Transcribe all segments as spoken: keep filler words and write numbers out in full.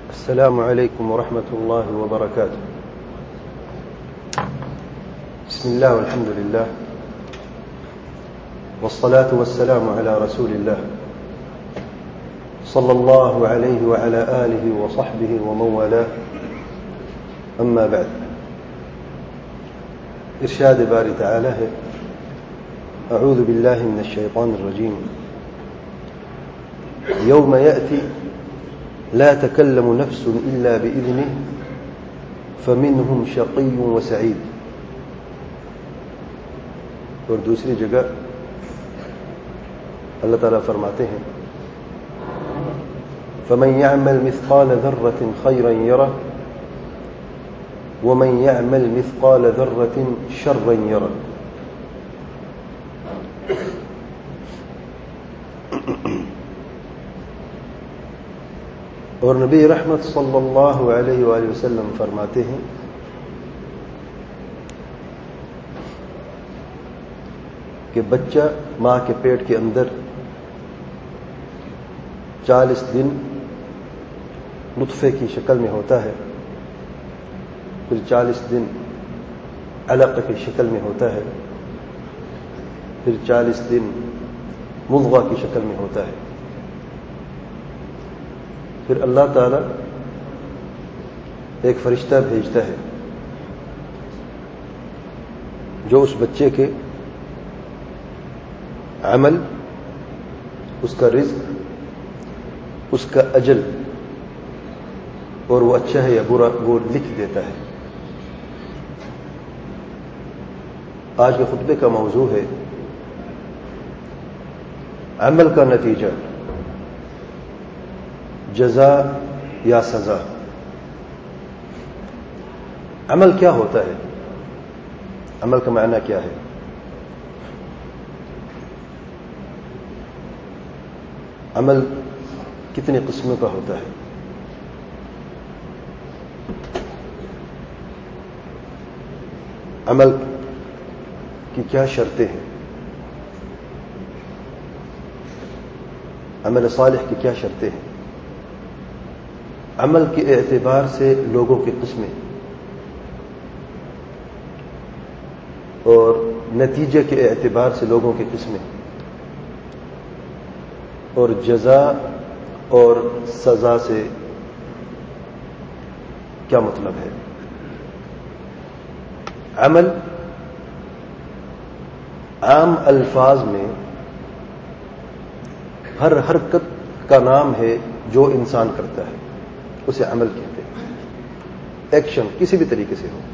السلام عليكم ورحمة الله وبركاته. بسم الله والحمد لله والصلاة والسلام على رسول الله صلى الله عليه وعلى آله وصحبه ومن والاه. أما بعد، إرشاد باري تعالى ہے: أعوذ بالله من الشيطان الرجيم. يوم يأتي لا تكلم نفس إلا بإذنه فمنهم شقي وسعيد. اور دوسری جگہ اللہ تعالیٰ فرماتے ہیں: فمن يعمل مثقال ذرة خيرا يره ومن يعمل مثقال ذرة شرا يره. اور نبی رحمت صلی اللہ علیہ وآلہ وسلم فرماتے ہیں کہ بچہ ماں کے پیٹ کے اندر چالیس دن نطفے کی شکل میں ہوتا ہے، پھر چالیس دن علقہ کی شکل میں ہوتا ہے، پھر چالیس دن مضغہ کی شکل میں ہوتا ہے. پھر اللہ تعالیٰ ایک فرشتہ بھیجتا ہے جو اس بچے کے عمل، اس کا رزق، اس کا اجل اور وہ اچھا ہے یا برا وہ لکھ دیتا ہے. آج کے خطبے کا موضوع ہے عمل کا نتیجہ، جزا یا سزا. عمل کیا ہوتا ہے؟ عمل کا معنی کیا ہے؟ عمل کتنی قسموں کا ہوتا ہے؟ عمل کی کیا شرطیں ہیں؟ عمل صالح کی کیا شرطیں ہیں؟ عمل کے اعتبار سے لوگوں کی قسمیں اور نتیجے کے اعتبار سے لوگوں کی قسمیں اور جزا اور سزا سے کیا مطلب ہے؟ عمل عام الفاظ میں ہر حرکت کا نام ہے جو انسان کرتا ہے، اسے عمل کہتے ہیں. ایکشن کسی بھی طریقے سے ہو.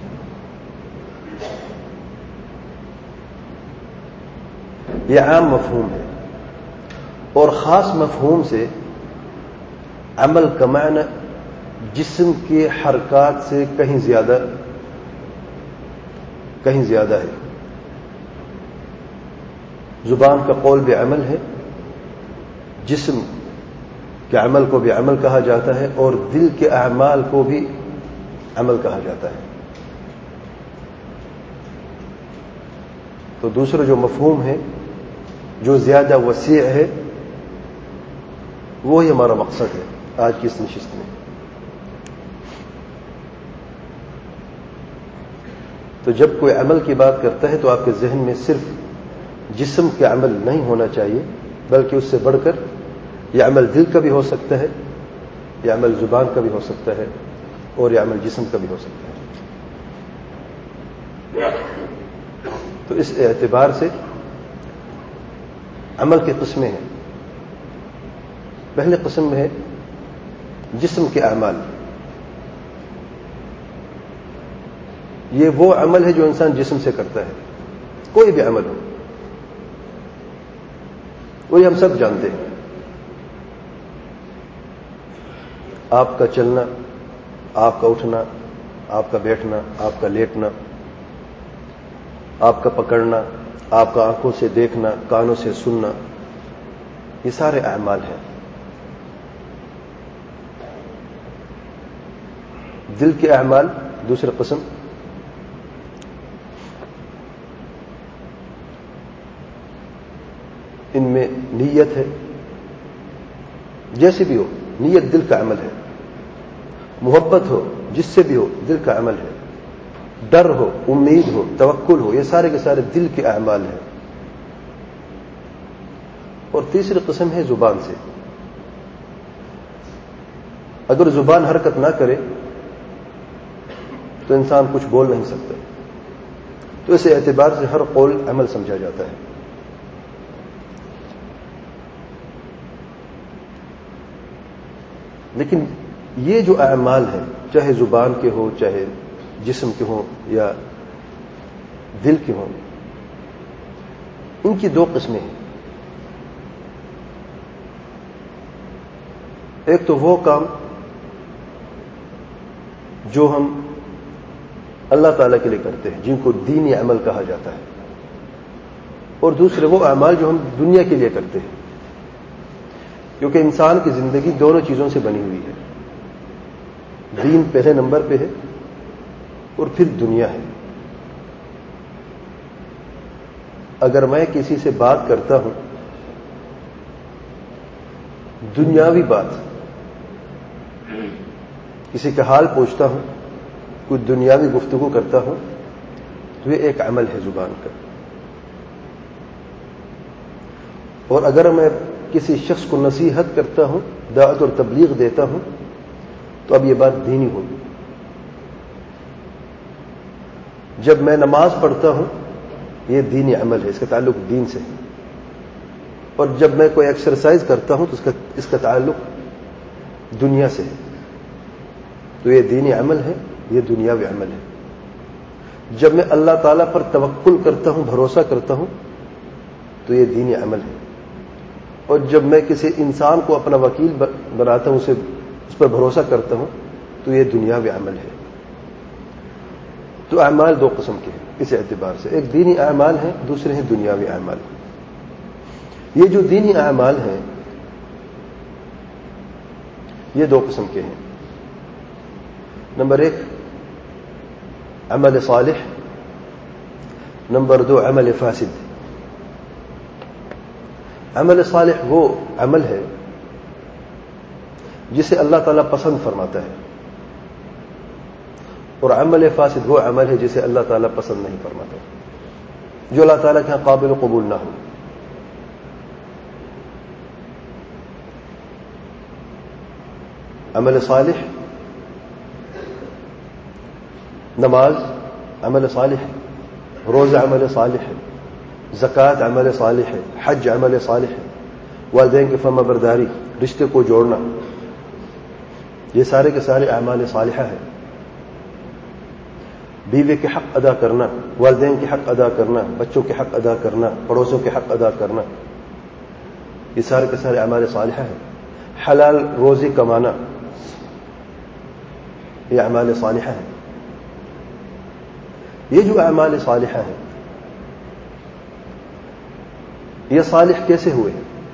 یہ عام مفہوم ہے، اور خاص مفہوم سے عمل کا معنی جسم کے حرکات سے کہیں زیادہ کہیں زیادہ ہے. زبان کا قول بھی عمل ہے، جسم کہ عمل کو بھی عمل کہا جاتا ہے، اور دل کے اعمال کو بھی عمل کہا جاتا ہے. تو دوسرا جو مفہوم ہے جو زیادہ وسیع ہے وہی ہمارا مقصد ہے آج کی اس نشست میں. تو جب کوئی عمل کی بات کرتا ہے تو آپ کے ذہن میں صرف جسم کے عمل نہیں ہونا چاہیے، بلکہ اس سے بڑھ کر یہ عمل دل کا بھی ہو سکتا ہے، یہ عمل زبان کا بھی ہو سکتا ہے، اور یہ عمل جسم کا بھی ہو سکتا ہے. تو اس اعتبار سے عمل کی قسمیں ہیں. پہلی قسم ہے جسم کے اعمال. یہ وہ عمل ہے جو انسان جسم سے کرتا ہے، کوئی بھی عمل ہو، وہی ہم سب جانتے ہیں. آپ کا چلنا، آپ کا اٹھنا، آپ کا بیٹھنا، آپ کا لیٹنا، آپ کا پکڑنا، آپ کا آنکھوں سے دیکھنا، کانوں سے سننا، یہ سارے اعمال ہیں. دل کے اعمال دوسری قسم. ان میں نیت ہے، جیسے بھی ہو نیت دل کا عمل ہے. محبت ہو، جس سے بھی ہو، دل کا عمل ہے. ڈر ہو، امید ہو، توکل ہو، یہ سارے کے سارے دل کے اعمال ہیں. اور تیسری قسم ہے زبان سے. اگر زبان حرکت نہ کرے تو انسان کچھ بول نہیں سکتا، تو اس اعتبار سے ہر قول عمل سمجھا جاتا ہے. لیکن یہ جو اعمال ہیں، چاہے زبان کے ہو، چاہے جسم کے ہوں یا دل کے ہوں، ان کی دو قسمیں ہیں. ایک تو وہ کام جو ہم اللہ تعالیٰ کے لیے کرتے ہیں، جن کو دینی عمل کہا جاتا ہے، اور دوسرے وہ اعمال جو ہم دنیا کے لیے کرتے ہیں، کیونکہ انسان کی زندگی دونوں چیزوں سے بنی ہوئی ہے. دین پہلے نمبر پہ ہے اور پھر دنیا ہے. اگر میں کسی سے بات کرتا ہوں، دنیاوی بات، کسی کا حال پوچھتا ہوں، کوئی دنیاوی گفتگو کرتا ہوں، تو یہ ایک عمل ہے زبان کا. اور اگر میں کسی شخص کو نصیحت کرتا ہوں، دعوت اور تبلیغ دیتا ہوں، تو اب یہ بات دینی ہوگی. جب میں نماز پڑھتا ہوں، یہ دینی عمل ہے، اس کا تعلق دین سے ہے. اور جب میں کوئی ایکسرسائز کرتا ہوں تو اس کا اس کا تعلق دنیا سے ہے، تو یہ دینی عمل ہے، یہ دنیاوی عمل ہے. جب میں اللہ تعالیٰ پر توکل کرتا ہوں، بھروسہ کرتا ہوں، تو یہ دینی عمل ہے. اور جب میں کسی انسان کو اپنا وکیل بناتا ہوں، اسے اس پر بھروسہ کرتا ہوں، تو یہ دنیاوی عمل ہے. تو اعمال دو قسم کے ہیں اس اعتبار سے، ایک دینی اعمال ہیں، دوسرے ہیں دنیاوی اعمال. یہ جو دینی اعمال ہیں یہ دو قسم کے ہیں. نمبر ایک عمل صالح، نمبر دو عمل فاسد. عمل صالح وہ عمل ہے جسے اللہ تعالیٰ پسند فرماتا ہے، اور عمل فاسد وہ عمل ہے جسے اللہ تعالیٰ پسند نہیں فرماتا، جو اللہ تعالیٰ کے یہاں قابل قبول نہ ہو. عمل صالح، نماز عمل صالح ہے، روزہ عمل صالح ہے، زکوٰۃ عمل صالح ہے، حج عمل صالح ہے، والدین کی فرما برداری، رشتے کو جوڑنا، یہ سارے کے سارے اعمال صالحہ ہیں. بیوی کے حق ادا کرنا، والدین کے حق ادا کرنا، بچوں کے حق ادا کرنا، پڑوسوں کے حق ادا کرنا، یہ سارے کے سارے اعمال صالحہ ہیں. حلال روزی کمانا، یہ اعمال صالحہ ہیں. یہ جو اعمال صالحہ ہیں یہ صالح کیسے ہوئے؟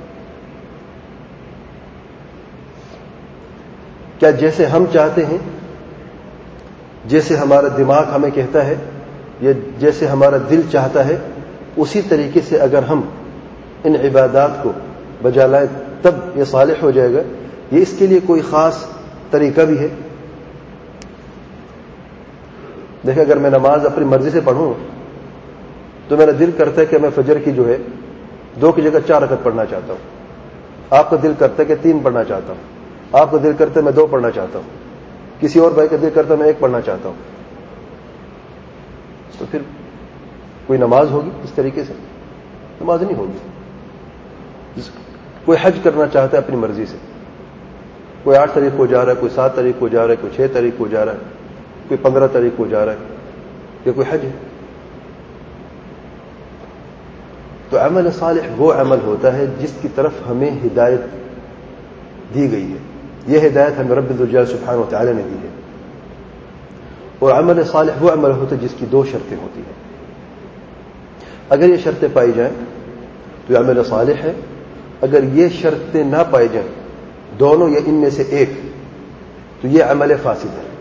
کیا جیسے ہم چاہتے ہیں، جیسے ہمارا دماغ ہمیں کہتا ہے، یا جیسے ہمارا دل چاہتا ہے، اسی طریقے سے اگر ہم ان عبادات کو بجا لائیں تب یہ صالح ہو جائے گا؟ یہ اس کے لیے کوئی خاص طریقہ بھی ہے؟ دیکھیں، اگر میں نماز اپنی مرضی سے پڑھوں تو میرا دل کرتا ہے کہ میں فجر کی جو ہے دو کی جگہ چار رکعت پڑھنا چاہتا ہوں. آپ کا دل کرتا ہے کہ تین پڑھنا چاہتا ہوں. آپ کا دل کرتا ہے میں دو پڑھنا چاہتا ہوں. کسی اور بھائی کا دل کرتا ہے میں ایک پڑھنا چاہتا ہوں. تو پھر کوئی نماز ہوگی اس طریقے سے؟ نماز نہیں ہوگی. کوئی حج کرنا چاہتا ہے اپنی مرضی سے، کوئی آٹھ تاریخ کو جا رہا ہے، کوئی سات تاریخ کو جا رہا ہے، کوئی چھ تاریخ کو جا رہا ہے، کوئی پندرہ تاریخ کو جا رہا ہے، یہ کوئی حج ہے؟ تو عمل صالح وہ عمل ہوتا ہے جس کی طرف ہمیں ہدایت دی گئی ہے. یہ ہدایت ہمیں رب الجلال سبحانہ و تعالی نے دی ہے. اور عمل صالح وہ عمل ہوتا ہے جس کی دو شرطیں ہوتی ہیں. اگر یہ شرطیں پائی جائیں تو یہ عمل صالح ہے. اگر یہ شرطیں نہ پائی جائیں، دونوں یا ان میں سے ایک، تو یہ عمل فاسد ہے.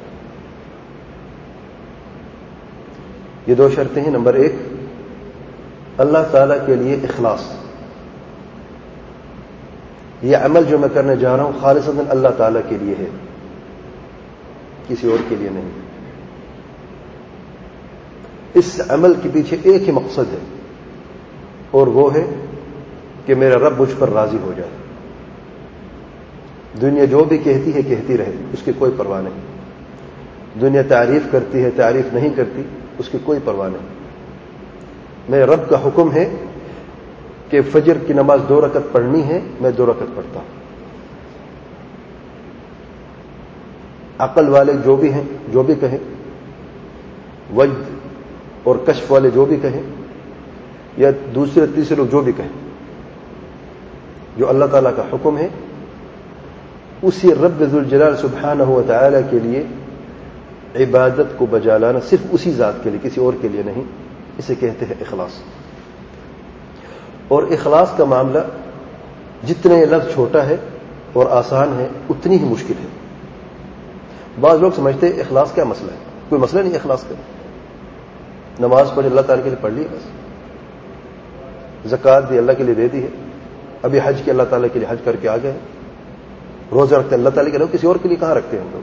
یہ دو شرطیں ہیں. نمبر ایک، اللہ تعالیٰ کے لیے اخلاص. یہ عمل جو میں کرنے جا رہا ہوں خالصتاً اللہ تعالیٰ کے لیے ہے. کسی اور کے لیے نہیں. اس عمل کے پیچھے ایک ہی مقصد ہے اور وہ ہے کہ میرا رب مجھ پر راضی ہو جائے. دنیا جو بھی کہتی ہے کہتی رہے، اس کی کوئی پرواہ نہیں. دنیا تعریف کرتی ہے تعریف نہیں کرتی، اس کی کوئی پرواہ نہیں. میرے رب کا حکم ہے کہ فجر کی نماز دو رکعت پڑھنی ہے، میں دو رکعت پڑھتا ہوں. عقل والے جو بھی ہیں جو بھی کہیں، وجد اور کشف والے جو بھی کہیں، یا دوسرے تیسرے لوگ جو بھی کہیں، جو اللہ تعالیٰ کا حکم ہے اسی رب ذوالجلال سبحانہ و تعالی کے لیے عبادت کو بجا لانا، صرف اسی ذات کے لیے، کسی اور کے لیے نہیں. اسے کہتے ہیں اخلاص. اور اخلاص کا معاملہ جتنے لفظ چھوٹا ہے اور آسان ہے اتنی ہی مشکل ہے. بعض لوگ سمجھتے ہیں اخلاص کیا مسئلہ ہے، کوئی مسئلہ نہیں اخلاص کا. نماز پڑھی اللہ تعالیٰ کے لیے پڑھ لی بس، زکوٰۃ دی اللہ کے لیے دے دی ہے، ابھی حج کی اللہ تعالیٰ کے لیے حج کر کے آ گئے، روزہ رکھتے ہیں اللہ تعالیٰ کے لیے، کسی اور کے لیے کہاں رکھتے ہیں ہم لوگ.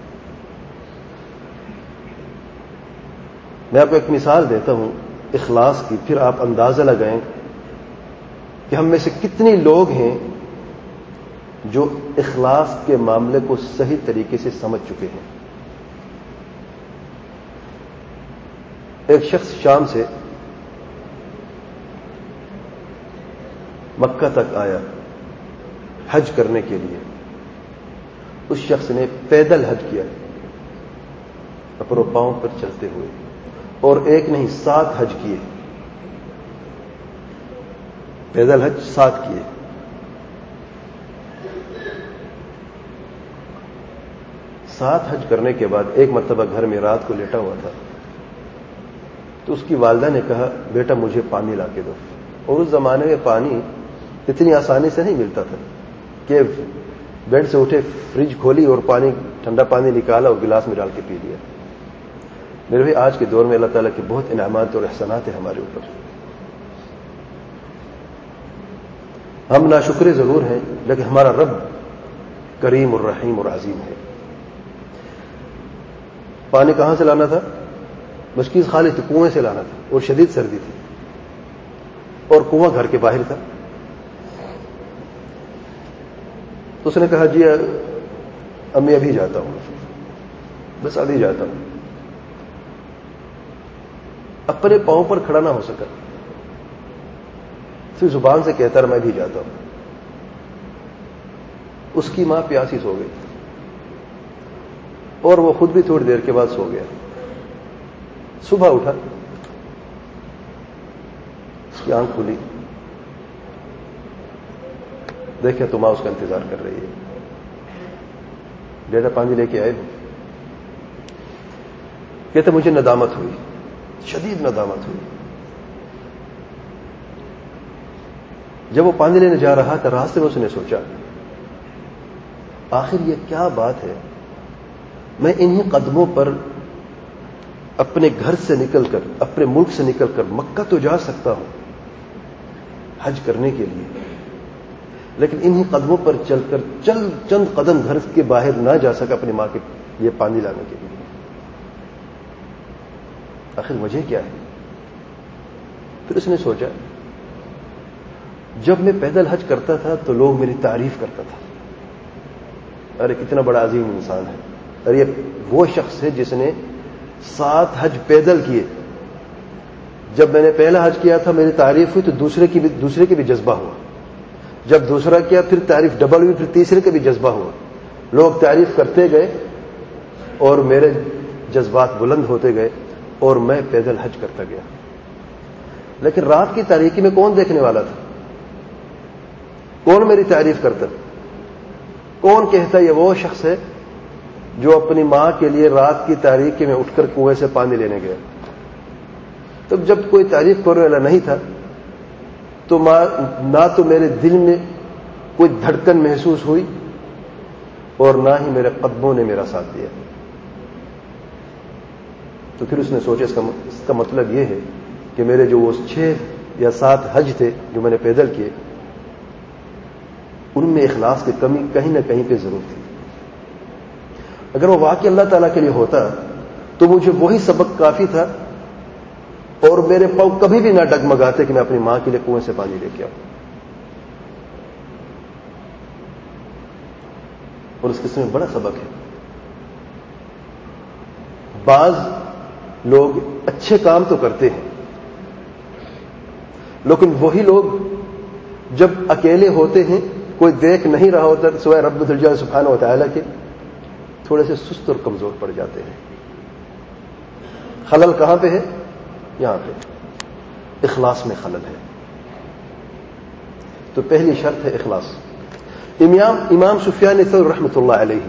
میں آپ کو ایک مثال دیتا ہوں اخلاص کی، پھر آپ اندازہ لگائیں کہ ہم میں سے کتنے لوگ ہیں جو اخلاص کے معاملے کو صحیح طریقے سے سمجھ چکے ہیں. ایک شخص شام سے مکہ تک آیا حج کرنے کے لیے. اس شخص نے پیدل حج کیا اپنے پاؤں پر چلتے ہوئے، اور ایک نہیں سات حج کیے. پیدل حج سات کیے. سات حج کرنے کے بعد ایک مرتبہ گھر میں رات کو لیٹا ہوا تھا تو اس کی والدہ نے کہا بیٹا مجھے پانی لا کے دو. اور اس زمانے میں پانی اتنی آسانی سے نہیں ملتا تھا کہ بیڈ سے اٹھے فریج کھولی اور پانی ٹھنڈا پانی نکالا اور گلاس میں ڈال کے پی لیا. میرے بھائی آج کے دور میں اللہ تعالیٰ کے بہت انعامات اور احسانات ہیں ہمارے اوپر. ہم ناشکرے ضرور ہیں لیکن ہمارا رب کریم اور رحیم اور عظیم ہے. پانی کہاں سے لانا تھا؟ مشکیز خالی تھی، کنویں سے لانا تھا اور شدید سردی تھی اور کنواں گھر کے باہر تھا. تو اس نے کہا جی امی ابھی جاتا ہوں، بس ابھی جاتا ہوں. اپنے پاؤں پر کھڑا نہ ہو سکا، صرف زبان سے کہتا رہا میں بھی جاتا ہوں. اس کی ماں پیاسی سو گئی اور وہ خود بھی تھوڑی دیر کے بعد سو گیا. صبح اٹھا، اس کی آنکھ کھلی، دیکھے تو ماں اس کا انتظار کر رہی ہے. بیٹا پانی لے کے آئے؟ کہتے مجھے ندامت ہوئی، شدید ندامت ہوئی. جب وہ پانی لینے جا رہا تھا راستے میں اس نے سوچا آخر یہ کیا بات ہے، میں انہی قدموں پر اپنے گھر سے نکل کر، اپنے ملک سے نکل کر مکہ تو جا سکتا ہوں حج کرنے کے لیے، لیکن انہی قدموں پر چل کر چل چند قدم گھر کے باہر نہ جا سکا اپنی ماں کے لیے پانی لانے کے لیے. آخر وجہ کیا ہے؟ پھر اس نے سوچا جب میں پیدل حج کرتا تھا تو لوگ میری تعریف کرتا تھا، ارے کتنا بڑا عظیم انسان ہے، ارے یہ وہ شخص ہے جس نے سات حج پیدل کیے. جب میں نے پہلا حج کیا تھا میری تعریف ہوئی تو دوسرے کی بھی دوسرے کے بھی جذبہ ہوا، جب دوسرا کیا پھر تعریف ڈبل ہوئی، پھر تیسرے کے بھی جذبہ ہوا. لوگ تعریف کرتے گئے اور میرے جذبات بلند ہوتے گئے اور میں پیدل حج کرتا گیا. لیکن رات کی تاریکی میں کون دیکھنے والا تھا؟ کون میری تعریف کرتا؟ کون کہتا یہ وہ شخص ہے جو اپنی ماں کے لیے رات کی تاریکی میں اٹھ کر کنویں سے پانی لینے گیا؟ تب جب کوئی تعریف کرنے والا نہیں تھا تو نہ تو میرے دل میں کوئی دھڑکن محسوس ہوئی اور نہ ہی میرے قدموں نے میرا ساتھ دیا. تو پھر اس نے سوچا اس کا اس کا مطلب یہ ہے کہ میرے جو وہ چھ یا سات حج تھے جو میں نے پیدل کیے ان میں اخلاص کی کمی کہیں نہ کہیں پہ ضرور تھی. اگر وہ واقعی اللہ تعالیٰ کے لیے ہوتا تو مجھے وہی سبق کافی تھا اور میرے پاؤں کبھی بھی نہ ڈگمگاتے کہ میں اپنی ماں کے لیے کنویں سے پانی لے کے آؤں. اور اس قسم میں بڑا سبق ہے. بعض لوگ اچھے کام تو کرتے ہیں لیکن وہی لوگ جب اکیلے ہوتے ہیں, کوئی دیکھ نہیں رہا ہوتا سوائے رب الجلال سبحانہ و تعالیٰ کے, تھوڑے سے سست اور کمزور پڑ جاتے ہیں. خلل کہاں پہ ہے؟ یہاں پہ اخلاص میں خلل ہے. تو پہلی شرط ہے اخلاص. امام امام سفیان ثوری رحمۃ اللہ علیہ,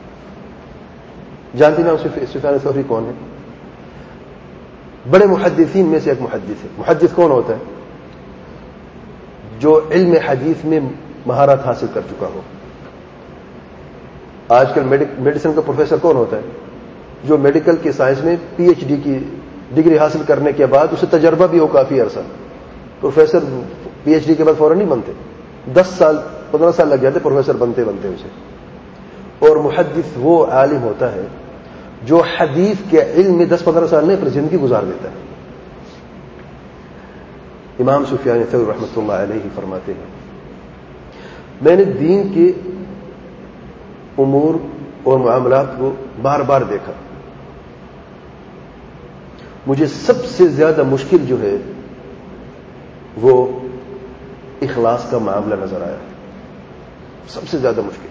جانتے ہیں سفیان ثوری کون ہے؟ بڑے محدثین میں سے ایک محدث ہے. محدث کون ہوتا ہے؟ جو علم حدیث میں مہارت حاصل کر چکا ہو. آج کل میڈیسن کا پروفیسر کون ہوتا ہے؟ جو میڈیکل کی سائنس میں پی ایچ ڈی کی ڈگری حاصل کرنے کے بعد اسے تجربہ بھی ہو کافی عرصہ. پروفیسر پی ایچ ڈی کے بعد فوراً نہیں بنتے, دس سال پندرہ سال لگ جاتے پروفیسر بنتے بنتے اسے. اور محدث وہ عالم ہوتا ہے جو حدیث کے علم میں دس پندرہ سال میں اپنی زندگی گزار دیتا ہے. امام سفیان ثوری رحمۃ اللہ علیہ فرماتے ہیں, میں نے دین کے امور اور معاملات کو بار بار دیکھا, مجھے سب سے زیادہ مشکل جو ہے وہ اخلاص کا معاملہ نظر آیا. سب سے زیادہ مشکل.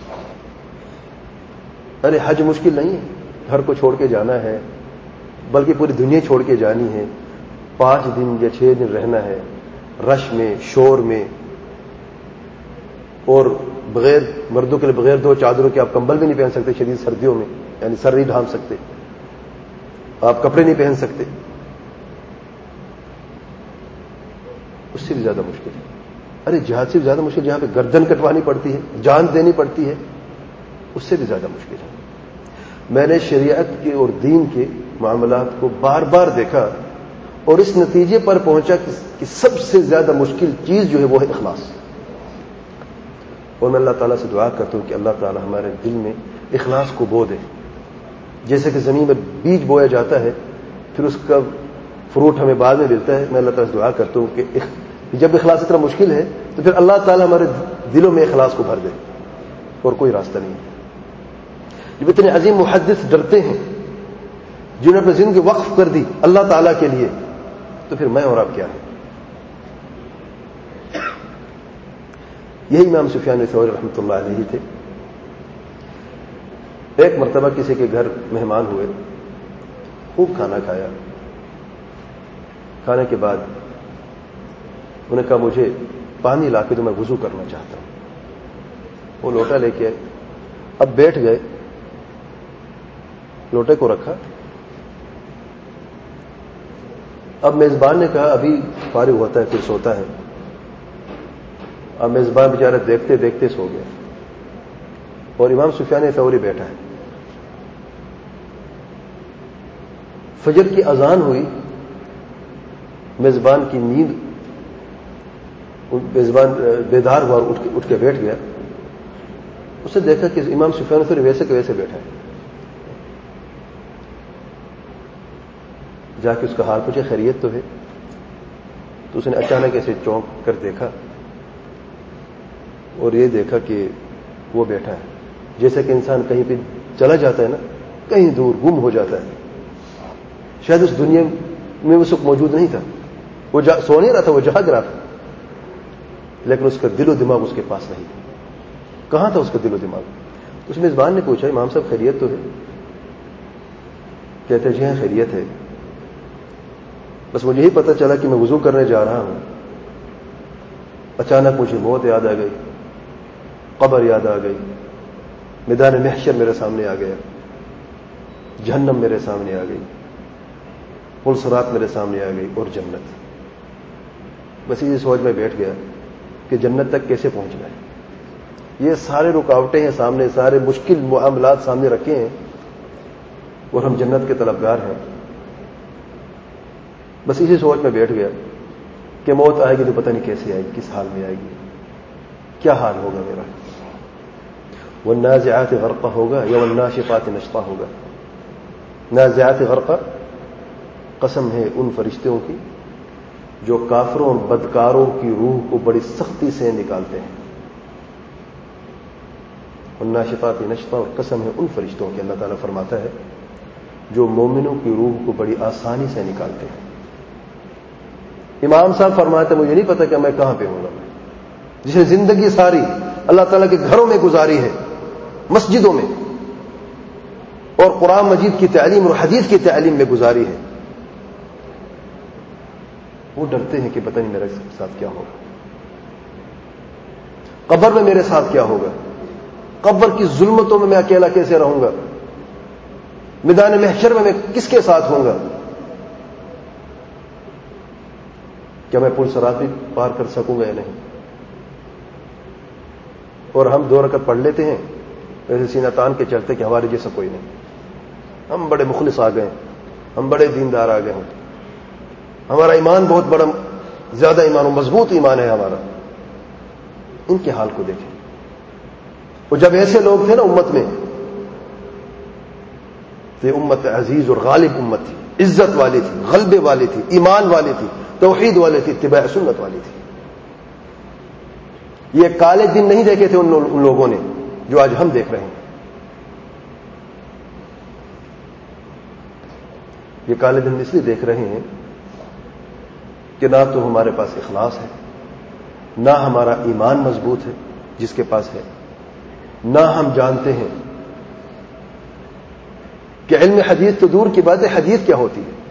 ارے حج مشکل نہیں ہے, گھر کو چھوڑ کے جانا ہے, بلکہ پوری دنیا چھوڑ کے جانی ہے, پانچ دن یا چھ دن رہنا ہے, رش میں شور میں, اور بغیر مردوں کے لیے بغیر دو چادروں کے آپ کمبل بھی نہیں پہن سکتے شدید سردیوں میں, یعنی سر نہیں ڈھانپ سکتے, آپ کپڑے نہیں پہن سکتے. اس سے بھی زیادہ مشکل ہے. ارے جہاد سے بھی زیادہ مشکل جہاں پہ گردن کٹوانی پڑتی ہے, جان دینی پڑتی ہے, اس سے بھی زیادہ مشکل ہے. میں نے شریعت کے اور دین کے معاملات کو بار بار دیکھا اور اس نتیجے پر پہنچا کہ سب سے زیادہ مشکل چیز جو ہے وہ ہے اخلاص. اور میں اللہ تعالیٰ سے دعا کرتا ہوں کہ اللہ تعالیٰ ہمارے دل میں اخلاص کو بو دے. جیسے کہ زمین میں بیج بویا جاتا ہے پھر اس کا فروٹ ہمیں بعد میں ملتا ہے, میں اللہ تعالیٰ سے دعا کرتا ہوں کہ جب اخلاص اتنا مشکل ہے تو پھر اللہ تعالیٰ ہمارے دلوں میں اخلاص کو بھر دے, اور کوئی راستہ نہیں ہے. جب اتنے عظیم محدث ڈرتے ہیں جنہوں نے اپنی زندگی وقف کر دی اللہ تعالیٰ کے لیے, تو پھر میں اور آپ کیا ہیں؟ یہی امام سفیان ثوری رحمۃ اللہ علیہ تھے. ایک مرتبہ کسی کے گھر مہمان ہوئے, خوب کھانا کھایا. کھانے کے بعد انہوں نے کہا مجھے پانی لا کے تو میں وضو کرنا چاہتا ہوں. وہ لوٹا لے کے اب بیٹھ گئے, لوٹے کو رکھا. اب میزبان نے کہا ابھی فارغ ہوتا ہے پھر سوتا ہے. اب میزبان بیچارہ دیکھتے دیکھتے سو گیا اور امام سفیان ثوری بیٹھا ہے. فجر کی اذان ہوئی, میزبان کی نیند, میزبان بیدار ہوا اور اٹھ کے اٹھ کے بیٹھ گیا. اس نے دیکھا کہ امام سفیان ثوری ویسے کہ ویسے بیٹھا ہے. جا کے اس کا حال پوچھا خیریت تو ہے؟ تو اس نے اچانک ایسے چونک کر دیکھا اور یہ دیکھا کہ وہ بیٹھا ہے. جیسے کہ انسان کہیں پہ چلا جاتا ہے نا, کہیں دور گم ہو جاتا ہے, شاید اس دنیا میں اس وقت موجود نہیں تھا, وہ سو نہیں رہا تھا, وہ جاگ رہا تھا, لیکن اس کا دل و دماغ اس کے پاس نہیں تھا. کہاں تھا اس کا دل و دماغ؟ اس میزبان نے پوچھا امام صاحب خیریت تو ہے؟ کہتے جی ہاں خیریت ہے, بس مجھے یہی پتہ چلا کہ میں وضو کرنے جا رہا ہوں, اچانک مجھے موت یاد آ گئی, قبر یاد آ گئی, میدان محشر میرے سامنے آ گیا, جہنم میرے سامنے آ گئی, پل صراط میرے سامنے آ گئی, اور جنت. بس یہ سوچ میں بیٹھ گیا کہ جنت تک کیسے پہنچنا ہے. یہ سارے رکاوٹیں ہیں سامنے, سارے مشکل معاملات سامنے رکھے ہیں, اور ہم جنت کے طلبگار ہیں. بس اسی سوچ میں بیٹھ گیا کہ موت آئے گی تو پتہ نہیں کیسے آئے گی, کس حال میں آئے گی, کیا حال ہوگا میرا. والنازعات غرقا ہوگا یا والناشطات نشطا ہوگا. نازعات غرقا قسم ہے ان فرشتوں کی جو کافروں اور بدکاروں کی روح کو بڑی سختی سے نکالتے ہیں. والناشطات نشطا، اور قسم ہے ان فرشتوں کی، اللہ تعالیٰ فرماتا ہے جو مومنوں کی روح کو بڑی آسانی سے نکالتے ہیں. امام صاحب فرماتے ہیں مجھے نہیں پتا کہ میں کہاں پہ ہوں گا، جس نے زندگی ساری اللہ تعالیٰ کے گھروں میں گزاری ہے، مسجدوں میں، اور قرآن مجید کی تعلیم اور حدیث کی تعلیم میں گزاری ہے، وہ ڈرتے ہیں کہ پتہ نہیں میرے ساتھ کیا ہوگا، قبر میں میرے ساتھ کیا ہوگا، قبر کی ظلمتوں میں میں اکیلا کیسے رہوں گا، میدان محشر میں میں کس کے ساتھ ہوں گا، کیا میں پل صراط بھی پار کر سکوں گا یا نہیں. اور ہم دو رکعت پڑھ لیتے ہیں ایسے سینہ تان کے چلتے کہ ہمارے جیسا کوئی نہیں، ہم بڑے مخلص آ گئے ہیں، ہم بڑے دیندار آ گئے ہیں، ہمارا ایمان بہت بڑا زیادہ ایمان و مضبوط ایمان ہے ہمارا. ان کے حال کو دیکھیں. وہ جب ایسے لوگ تھے نا امت میں، تو یہ امت عزیز اور غالب امت تھی، عزت والی تھی، غلبے والی تھی، ایمان والی تھی، توحید والی تھی، اتباع سنت والی تھی. یہ کالے دن نہیں دیکھے تھے ان لوگوں نے جو آج ہم دیکھ رہے ہیں. یہ کالے دن اس لیے دیکھ رہے ہیں کہ نہ تو ہمارے پاس اخلاص ہے، نہ ہمارا ایمان مضبوط ہے جس کے پاس ہے، نہ ہم جانتے ہیں کہ علم حدیث تو دور کی بات ہے، حدیث کیا ہوتی ہے.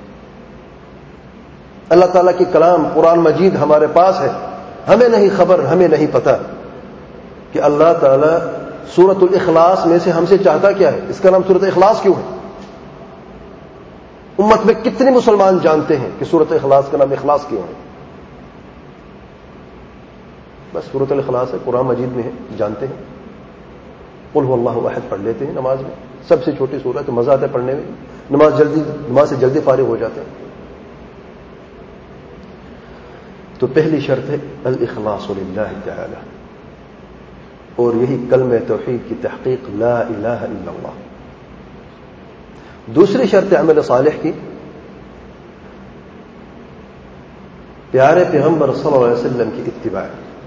اللہ تعالیٰ کی کلام قرآن مجید ہمارے پاس ہے، ہمیں نہیں خبر، ہمیں نہیں پتا کہ اللہ تعالیٰ سورۃ الاخلاص میں سے ہم سے چاہتا کیا ہے. اس کا نام سورۃ اخلاص کیوں ہے؟ امت میں کتنے مسلمان جانتے ہیں کہ سورۃ اخلاص کا نام اخلاص کیوں ہے؟ بس سورۃ الاخلاص ہے، قرآن مجید میں ہے، جانتے ہیں. قل هو اللہ احد پڑھ لیتے ہیں نماز میں، سب سے چھوٹی سورت، مزہ آتا ہے پڑھنے میں، نماز جلدی نماز سے جلدی فارغ ہو جاتے ہیں. تو پہلی شرط ہے الاخلاص للہ تعالی، اور یہی کلمہ توحید کی تحقیق لا الہ الا اللہ. دوسری شرط عمل صالح کی، پیارے پیغمبر صلی اللہ علیہ وسلم کی اتباع.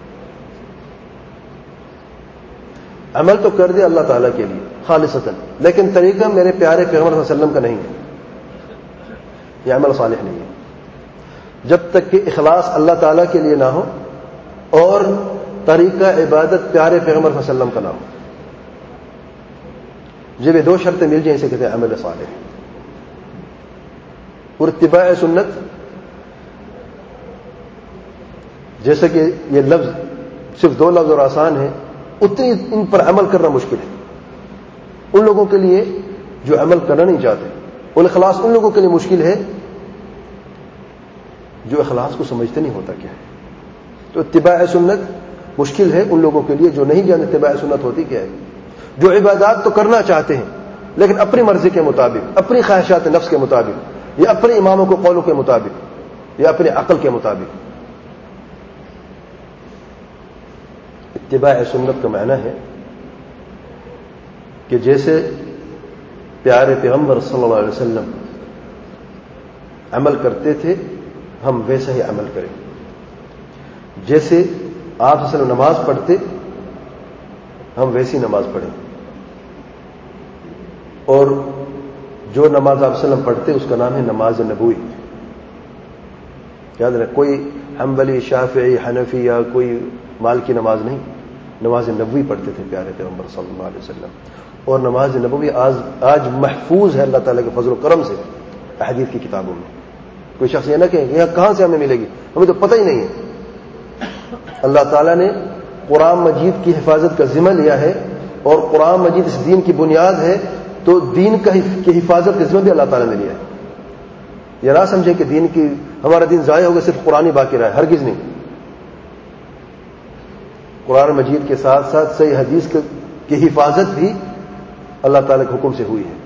عمل تو کر دیا اللہ تعالیٰ کے لیے خالصتاً، لیکن طریقہ میرے پیارے پیغمبر صلی اللہ علیہ وسلم کا نہیں ہے، یہ عمل صالح نہیں ہے. جب تک کہ اخلاص اللہ تعالیٰ کے لیے نہ ہو اور طریقہ عبادت پیارے پیغمبر صلی اللہ علیہ وسلم کا نہ ہو، جب یہ دو شرطیں مل جائیں اسے کہتے ہیں عمل صالح. اور اتباع سنت، جیسے کہ یہ لفظ صرف دو لفظ اور آسان ہے، اتنی ان پر عمل کرنا مشکل ہے. ان لوگوں کے لیے جو عمل کرنا نہیں چاہتے، اور اخلاص ان لوگوں کے لیے مشکل ہے جو اخلاص کو سمجھتے نہیں ہوتا کیا ہے. تو اتباع سنت مشکل ہے ان لوگوں کے لیے جو نہیں جانتے اتباع سنت ہوتی کیا ہے، جو عبادات تو کرنا چاہتے ہیں لیکن اپنی مرضی کے مطابق، اپنی خواہشات نفس کے مطابق، یا اپنے اماموں کو قولوں کے مطابق، یا اپنے عقل کے مطابق. اتباع سنت کا معنی ہے کہ جیسے پیارے پیغمبر صلی اللہ علیہ وسلم عمل کرتے تھے ہم ویسا ہی عمل کریں. جیسے آپ صلی اللہ علیہ وسلم نماز پڑھتے ہم ویسی نماز پڑھیں، اور جو نماز آپ صلی اللہ علیہ وسلم پڑھتے اس کا نام ہے نماز نبوی. یاد رکھ، کوئی حنبلی، شافعی، حنفی یا کوئی مال کی نماز نہیں، نماز نبوی پڑھتے تھے پیارے پیغمبر صلی اللہ علیہ وسلم. اور نماز نبوی آج آج محفوظ ہے اللہ تعالیٰ کے فضل و کرم سے احادیث کی کتابوں میں. کوئی شخص یہ نہ کہ یہ کہاں سے ہمیں ملے گی، ہمیں تو پتہ ہی نہیں ہے. اللہ تعالیٰ نے قرآن مجید کی حفاظت کا ذمہ لیا ہے، اور قرآن مجید اس دین کی بنیاد ہے، تو دین کا کی حفاظت کا ذمہ بھی اللہ تعالیٰ نے لیا ہے. یہ نہ سمجھے کہ دین کی ہمارا دین ضائع ہوگا صرف قرآن ہی باقی رہا ہے، ہرگز نہیں. قرآن مجید کے ساتھ ساتھ صحیح حدیث کی حفاظت بھی اللہ تعالیٰ کے حکم سے ہوئی ہے.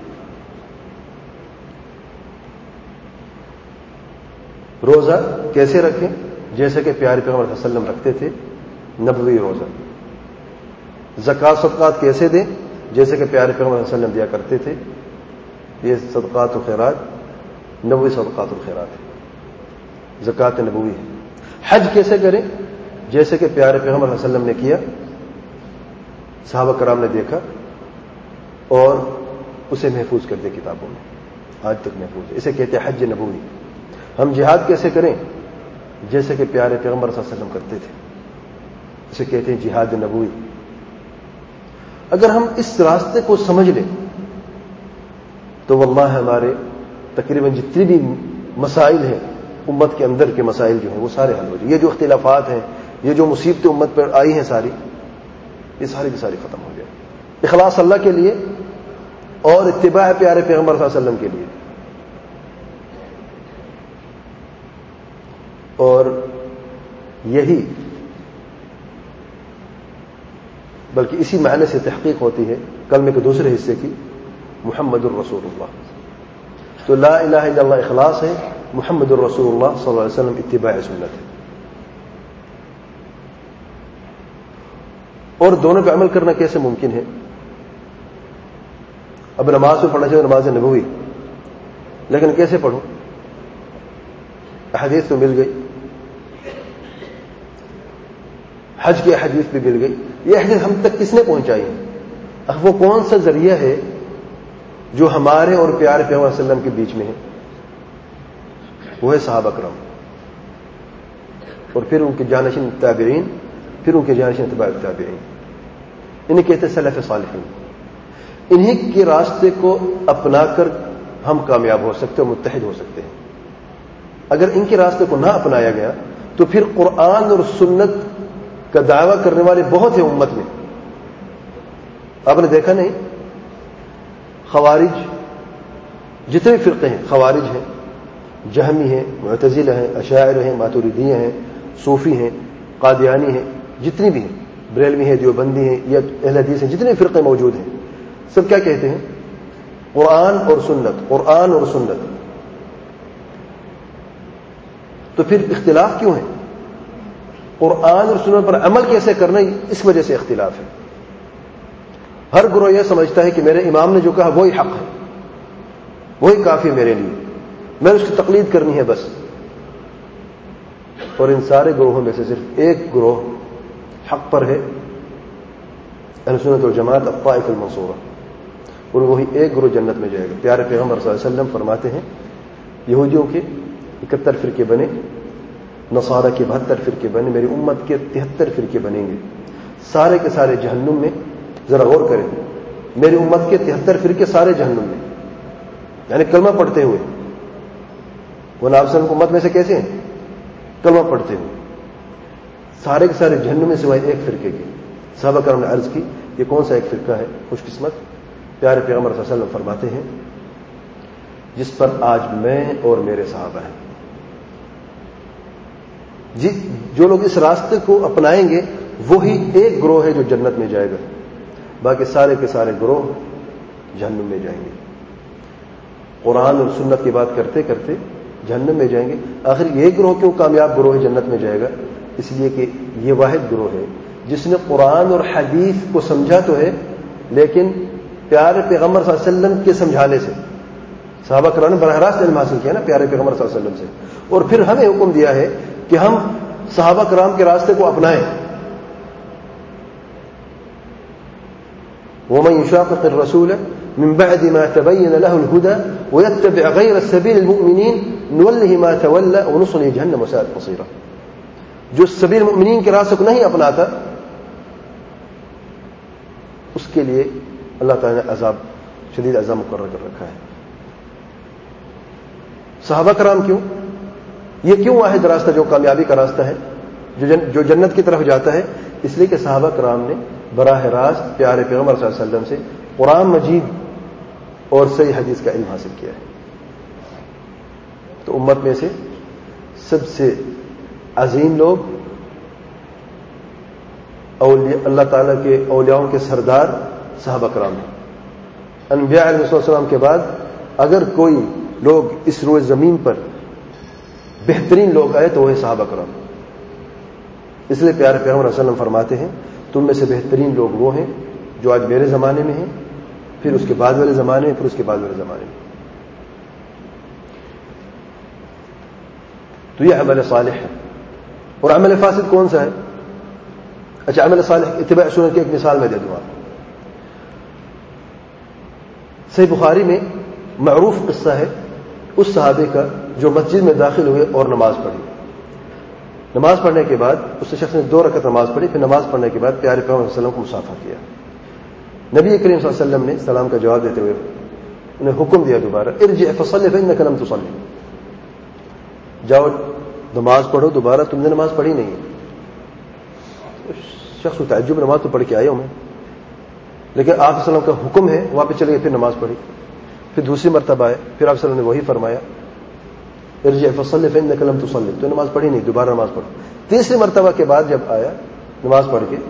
روزہ کیسے رکھیں؟ جیسے کہ پیارے پیغمبر صلی اللہ علیہ وسلم رکھتے تھے، نبوی روزہ. زکات صدقات کیسے دیں؟ جیسے کہ پیارے پیغمبر صلی اللہ علیہ وسلم دیا کرتے تھے. یہ صدقات و خیرات نبوی صدقات و خیرات ہے، زکات نبوی ہے. حج کیسے کریں؟ جیسے کہ پیارے پیغمبر صلی اللہ علیہ وسلم نے کیا، صحابہ کرام نے دیکھا اور اسے محفوظ کر دیا کتابوں میں، آج تک محفوظ ہے. اسے کہتے ہیں حج نبوی. ہم جہاد کیسے کریں؟ جیسے کہ پیارے پیغمبر صلی اللہ علیہ وسلم کرتے تھے، اسے کہتے ہیں جہاد نبوی. اگر ہم اس راستے کو سمجھ لیں تو واللہ ہمارے تقریباً جتنے بھی مسائل ہیں امت کے اندر کے مسائل جو ہیں وہ سارے حل ہو جائیں. یہ جو اختلافات ہیں، یہ جو مصیبتیں امت پر آئی ہیں ساری، یہ ساری کی ساری ختم ہو جائے. اخلاص اللہ کے لیے اور اتباع پیارے پیغمبر صلی اللہ علیہ وسلم کے لیے. اور یہی بلکہ اسی معنی سے تحقیق ہوتی ہے کلمے کے دوسرے حصے کی، محمد الرسول اللہ. تو لا الہ الا اللہ اخلاص ہے، محمد الرسول اللہ صلی اللہ علیہ وسلم اتباع سنت ہے. اور دونوں پہ عمل کرنا کیسے ممکن ہے؟ اب نماز میں پڑھنا چاہیے نماز نبوی، لیکن کیسے پڑھوں؟ احادیث تو مل گئی، حج کی احادیث بھی مل گئی. یہ حدیث ہم تک کس نے پہنچائی ہے؟ اب وہ کون سا ذریعہ ہے جو ہمارے اور پیارے پیغمبر صلی اللہ علیہ وسلم کے بیچ میں ہے؟ وہ ہے صحابہ کرام، اور پھر ان کے جانشین تابعین، پھر ان کے جانشین تبع تابعین. انہیں کہتے ہیں سلف صالحین. انہیں کے راستے کو اپنا کر ہم کامیاب ہو سکتے ہیں، متحد ہو سکتے ہیں. اگر ان کے راستے کو نہ اپنایا گیا تو پھر قرآن اور سنت کا دعویٰ کرنے والے بہت ہیں امت میں. آپ نے دیکھا نہیں، خوارج جتنے فرقے ہیں، خوارج ہیں، جہمی ہیں، معتزلہ ہیں، اشاعرہ ہیں، ماتریدیہ ہیں، صوفی ہیں، قادیانی ہیں، جتنی بھی ہیں، بریلوی ہیں، دیوبندی ہیں یا اہل حدیث ہیں، جتنے فرقے موجود ہیں، سب کیا کہتے ہیں؟ قرآن اور سنت، قرآن اور سنت. تو پھر اختلاف کیوں ہے؟ قرآن اور سنت پر عمل کیسے کرنا، اس وجہ سے اختلاف ہے. ہر گروہ یہ سمجھتا ہے کہ میرے امام نے جو کہا وہی حق ہے، وہی کافی میرے لیے، میں اس کی تقلید کرنی ہے بس. اور ان سارے گروہوں میں سے صرف ایک گروہ حق پر ہے، اہل سنت والجماعت الطائفہ المنصورہ، اور وہی ایک گروہ جنت میں جائے گا. پیارے پیغمبر صلی اللہ علیہ وسلم فرماتے ہیں یہودیوں کے اکہتر فرقے بنے، نصارہ کے بہتر فرقے بنے، میری امت کے تہتر فرقے بنیں گے، سارے کے سارے جہنم میں. ذرا غور کریں، میری امت کے تہتر فرقے سارے جہنم میں، یعنی کلمہ پڑھتے ہوئے. وہ نبی صلی اللہ علیہ وسلم امت میں سے کیسے ہیں؟ کلمہ پڑھتے ہوئے. سارے کے سارے جہنم میں سوائے ایک فرقے کے. صحابہ کرام نے عرض کی یہ کون سا ایک فرقہ ہے خوش قسمت؟ پیارے پیغمبر صلی اللہ علیہ وسلم فرماتے ہیں جس پر آج میں اور میرے صحابہ ہیں. جی جو لوگ اس راستے کو اپنائیں گے وہی ایک گروہ ہے جو جنت میں جائے گا، باقی سارے کے سارے گروہ جہنم میں جائیں گے. قرآن اور سنت کی بات کرتے کرتے جہنم میں جائیں گے. آخر یہ گروہ کیوں کامیاب گروہ جنت میں جائے گا؟ اس لیے کہ یہ واحد گروہ ہے جس نے قرآن اور حدیث کو سمجھا تو ہے، لیکن پیارے پیغمبر صلی اللہ علیہ وسلم کے سمجھانے سے. صحابہ کرام نے براہ راست علم حاصل کیا نا پیارے پیغمبر صلی اللہ علیہ وسلم سے، اور پھر ہمیں حکم دیا ہے کہ ہم صحابہ کرام کے راستے کو اپنائیں. ومن يشاقق الرسول من بعد ما تبين له الهدى ويتبع غير سبيل المؤمنين نوله ما تولى ونصله جهنم وساءت مصيرا. جو سبیل المؤمنین کے راستے کو نہیں اپناتا اس کے لیے اللہ تعالی نے عذاب، شدید عذاب مقرر کر رکھا ہے. صحابہ کرام کیوں؟ یہ کیوں واحد راستہ جو کامیابی کا راستہ ہے، جو جن جو جنت کی طرف جاتا ہے؟ اس لیے کہ صحابہ کرام نے براہ راست پیارے پیغمبر صلی اللہ علیہ وسلم سے قرآن مجید اور صحیح حدیث کا علم حاصل کیا ہے. تو امت میں سے سب سے عظیم لوگ اولیاء، اللہ تعالیٰ کے اولیاؤں کے سردار صحابہ کرام ہیں. انبیاء علیہ السلام کے بعد اگر کوئی لوگ اس روئے زمین پر بہترین لوگ آئے تو وہ ہے صحابہ کرام. اس لیے پیارے پیغمبر صلی اللہ علیہ وسلم فرماتے ہیں تم میں سے بہترین لوگ وہ ہیں جو آج میرے زمانے میں ہیں، پھر اس کے بعد والے زمانے میں، پھر اس کے بعد والے زمانے میں. تو یہ عمل صالح ہے. اور عمل فاسد کون سا ہے؟ اچھا، عمل صالح اتباع سنت کی ایک مثال میں دے دوں آپ کو. صحیح بخاری میں معروف قصہ ہے اس صحابی کا جو مسجد میں داخل ہوئے اور نماز پڑھی. نماز پڑھنے کے بعد اس شخص نے دو رکعت نماز پڑھی، پھر نماز پڑھنے کے بعد پیارے پیغمبر صلی اللہ علیہ وسلم کو مصافحہ کیا. نبی کریم صلی اللہ علیہ وسلم نے سلام کا جواب دیتے ہوئے انہیں حکم دیا دوبارہ، ارجع فصلی فإنک لم تصلی، جاؤ نماز پڑھو دوبارہ، تم نے نماز پڑھی نہیں. شخص کو تعجب، نماز تو پڑھ کے آیا ہوں میں، لیکن آپ صلی اللہ علیہ وسلم کا حکم ہے، واپس چلے گئے، پھر نماز پڑھی. پھر دوسری مرتبہ آئے، پھر آپ صلی اللہ علیہ وسلم نے وہی فرمایا، ارجع فصلی فإنک لم تصلی، تو نماز پڑھی نہیں، دوبارہ نماز پڑھو. تیسری مرتبہ کے بعد جب آیا نماز پڑھ کے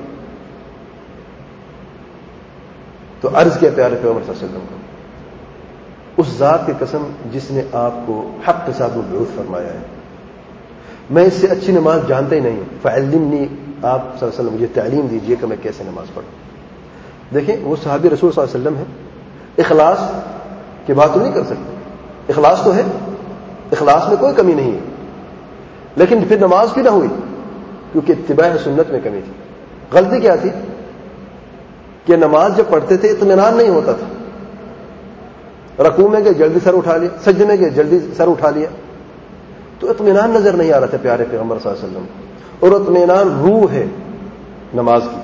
تو عرض کیا پیارے پیغمبر صلی اللہ علیہ وسلم کو، اس ذات کی قسم جس نے آپ کو حق کے ساتھ مبعوث فرمایا ہے، میں اس سے اچھی نماز جانتا ہی نہیں، فعلمنی، آپ صلی اللہ علیہ وسلم مجھے تعلیم دیجیے کہ میں کیسے نماز پڑھوں. دیکھیں وہ صحابی رسول صلی اللہ علیہ وسلم ہے، اخلاص کی بات تو نہیں کر سکتے، اخلاص تو ہے، اخلاص میں کوئی کمی نہیں ہے، لیکن پھر نماز کیوں نہ ہوئی؟ کیونکہ اتباع سنت میں کمی تھی. غلطی کیا تھی کہ نماز جب پڑھتے تھے اطمینان نہیں ہوتا تھا. رکوع میں گئے جلدی سر اٹھا لیا، سجدے میں گئے جلدی سر اٹھا لیا، تو اطمینان نظر نہیں آ رہا تھا پیارے پیغمبر صلی اللہ علیہ وسلم. اور اطمینان روح ہے نماز کی،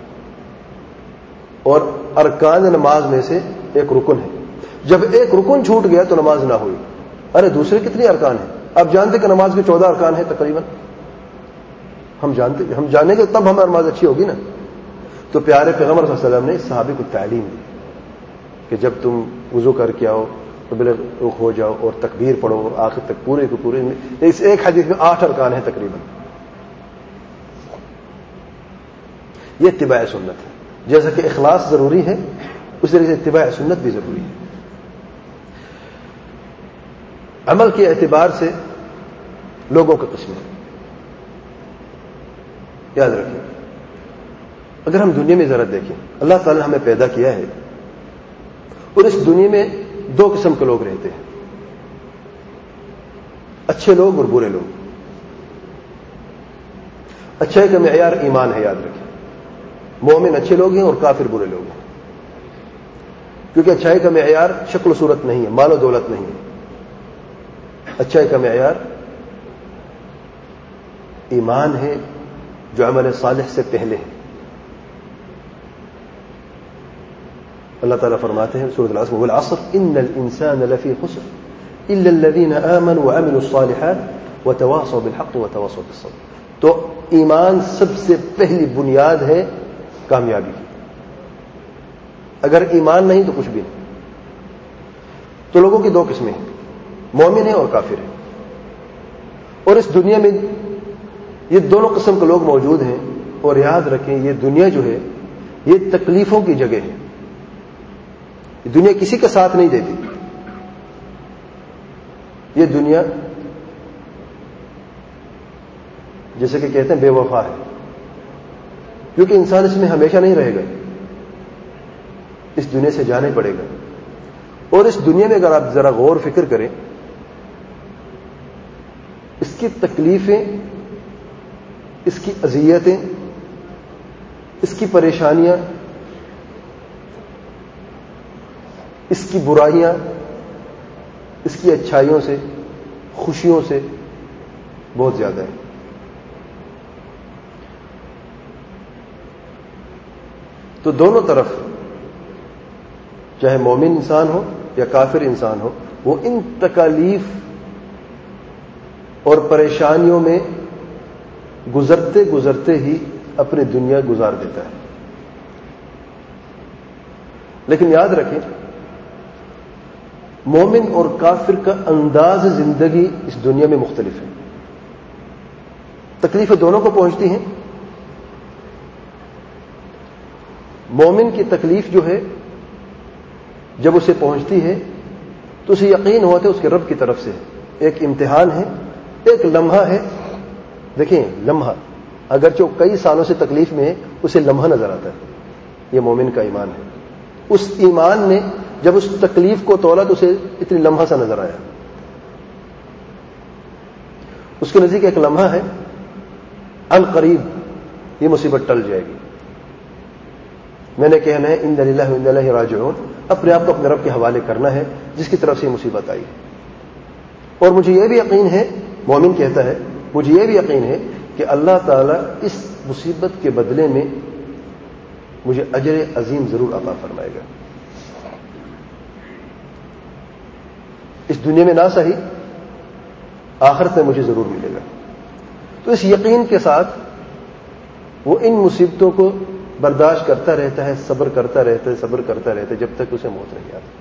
اور ارکان نماز میں سے ایک رکن ہے. جب ایک رکن چھوٹ گیا تو نماز نہ ہوئی. ارے دوسرے کتنے ارکان ہیں؟ آپ جانتے کہ نماز کے چودہ ارکان ہیں تقریباً، ہم جانتے ہم جانیں گے تب ہماری نماز اچھی ہوگی نا. تو پیارے پیغمبر صلی اللہ علیہ وسلم نے اس صحابی کو تعلیم دی کہ جب تم وضو کر کے آؤ تو بل رخ ہو جاؤ اور تکبیر پڑھو آخر تک پورے کو پورے. اس ایک حدیث میں آٹھ ارکان ہیں تقریباً. یہ اتباع سنت ہے. جیسا کہ اخلاص ضروری ہے اس طریقے سے اتباع سنت بھی ضروری ہے. عمل کے اعتبار سے لوگوں کا قسم ہے، یاد رکھیں. اگر ہم دنیا میں ذرا دیکھیں، اللہ تعالی نے ہمیں پیدا کیا ہے اور اس دنیا میں دو قسم کے لوگ رہتے ہیں، اچھے لوگ اور برے لوگ. اچھائی کا معیار ایمان ہے، یاد رکھیں. مومن اچھے لوگ ہیں اور کافر برے لوگ ہیں، کیونکہ اچھائی کا معیار شکل و صورت نہیں ہے، مال و دولت نہیں ہے. اچھائی کا معیار ایمان ہے جو عمل صالح سے پہلے ہے. اللہ تعالیٰ فرماتے ہیں سورۃ العصر والعصر ان الانسان لفی خسر الا الذین آمنوا وعملوا الصالحات وتواصوا بالحق وتواصوا بالصبر. تو ایمان سب سے پہلی بنیاد ہے کامیابی کی. اگر ایمان نہیں تو کچھ بھی نہیں. تو لوگوں کی دو قسمیں ہیں، مومن ہیں اور کافر ہیں. اور اس دنیا میں یہ دونوں قسم کے لوگ موجود ہیں. اور یاد رکھیں یہ دنیا جو ہے یہ تکلیفوں کی جگہ ہے. یہ دنیا کسی کا ساتھ نہیں دیتی. یہ دنیا جیسے کہ کہتے ہیں بے وفا ہے، کیونکہ انسان اس میں ہمیشہ نہیں رہے گا، اس دنیا سے جانے پڑے گا. اور اس دنیا میں اگر آپ ذرا غور فکر کریں، اس کی تکلیفیں، اس کی اذیتیں، اس کی پریشانیاں، اس کی برائیاں، اس کی اچھائیوں سے، خوشیوں سے بہت زیادہ ہے. تو دونوں طرف چاہے مومن انسان ہو یا کافر انسان ہو، وہ ان تکالیف اور پریشانیوں میں گزرتے گزرتے ہی اپنی دنیا گزار دیتا ہے. لیکن یاد رکھیں مومن اور کافر کا انداز زندگی اس دنیا میں مختلف ہے. تکلیفیں دونوں کو پہنچتی ہیں. مومن کی تکلیف جو ہے جب اسے پہنچتی ہے تو اسے یقین ہوتا ہے اس کے رب کی طرف سے ایک امتحان ہے، ایک لمحہ ہے. دیکھیں لمحہ اگرچہ وہ کئی سالوں سے تکلیف میں ہے اسے لمحہ نظر آتا ہے. یہ مومن کا ایمان ہے. اس ایمان نے جب اس تکلیف کو تولا تو اسے اتنی لمحہ سا نظر آیا. اس کے نزدیک ایک لمحہ ہے، ان قریب یہ مصیبت ٹل جائے گی. میں نے کہنا ہے ان للہ و انا الیہ راجعون، اپنے آپ کو اپنے رب کے حوالے کرنا ہے جس کی طرف سے یہ مصیبت آئی. اور مجھے یہ بھی یقین ہے، مومن کہتا ہے مجھے یہ بھی یقین ہے کہ اللہ تعالیٰ اس مصیبت کے بدلے میں مجھے اجر عظیم ضرور عطا فرمائے گا. اس دنیا میں نہ صحیح، آخرت میں مجھے ضرور ملے گا. تو اس یقین کے ساتھ وہ ان مصیبتوں کو برداشت کرتا رہتا ہے، صبر کرتا رہتا ہے صبر کرتا رہتا ہے جب تک اسے موت نہیں آتی.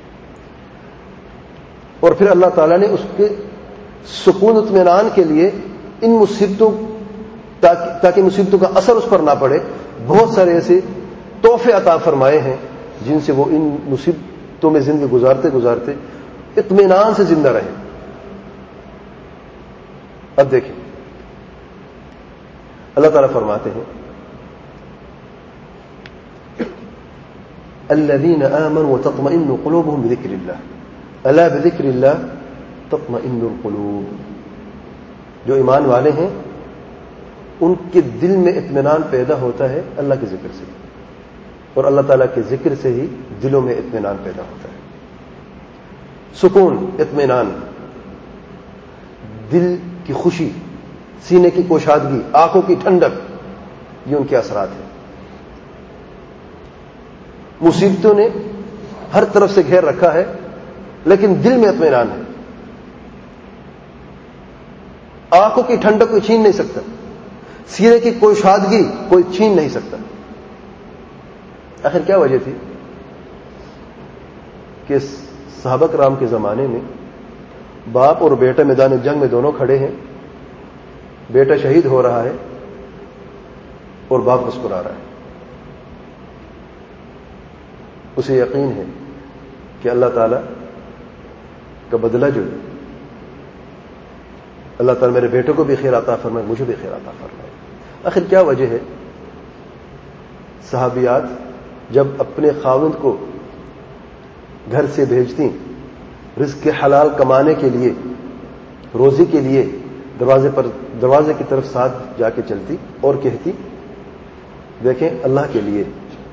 اور پھر اللہ تعالیٰ نے اس کے سکون اطمینان کے لیے ان مصیبتوں تاکہ مصیبتوں کا اثر اس پر نہ پڑے بہت سارے ایسے تحفے عطا فرمائے ہیں جن سے وہ ان مصیبتوں میں زندگی گزارتے گزارتے اطمینان سے زندہ رہے. اب دیکھیں اللہ تعالیٰ فرماتے ہیں الذين آمنوا وتطمئن قلوبهم بذكر الله الا بذكر الله تطمئن القلوب. جو ایمان والے ہیں ان کے دل میں اطمینان پیدا ہوتا ہے اللہ کے ذکر سے، اور اللہ تعالیٰ کے ذکر سے ہی دلوں میں اطمینان پیدا ہوتا ہے. سکون، اطمینان، دل کی خوشی، سینے کی کوشادگی، آنکھوں کی ٹھنڈک، یہ ان کے اثرات ہیں. مصیبتوں نے ہر طرف سے گھیر رکھا ہے لیکن دل میں اطمینان ہے. آنکھوں کی ٹھنڈک کوئی چھین نہیں سکتا، سینے کی کوئی شادگی کوئی چھین نہیں سکتا. آخر کیا وجہ تھی کہ صحابہ کرام کے زمانے میں باپ اور بیٹا میدان جنگ میں دونوں کھڑے ہیں، بیٹا شہید ہو رہا ہے اور باپ مسکرا رہا ہے. اسے یقین ہے کہ اللہ تعالیٰ کا بدلہ جو ہے، اللہ تعالیٰ میرے بیٹے کو بھی خیر عطا فرمائے، مجھے بھی خیر عطا فرمائے. آخر کیا وجہ ہے؟ صحابیات جب اپنے خاوند کو گھر سے بھیجتی رزق حلال کمانے کے لیے، روزی کے لیے، دروازے پر دروازے کی طرف ساتھ جا کے چلتی اور کہتی دیکھیں اللہ کے لیے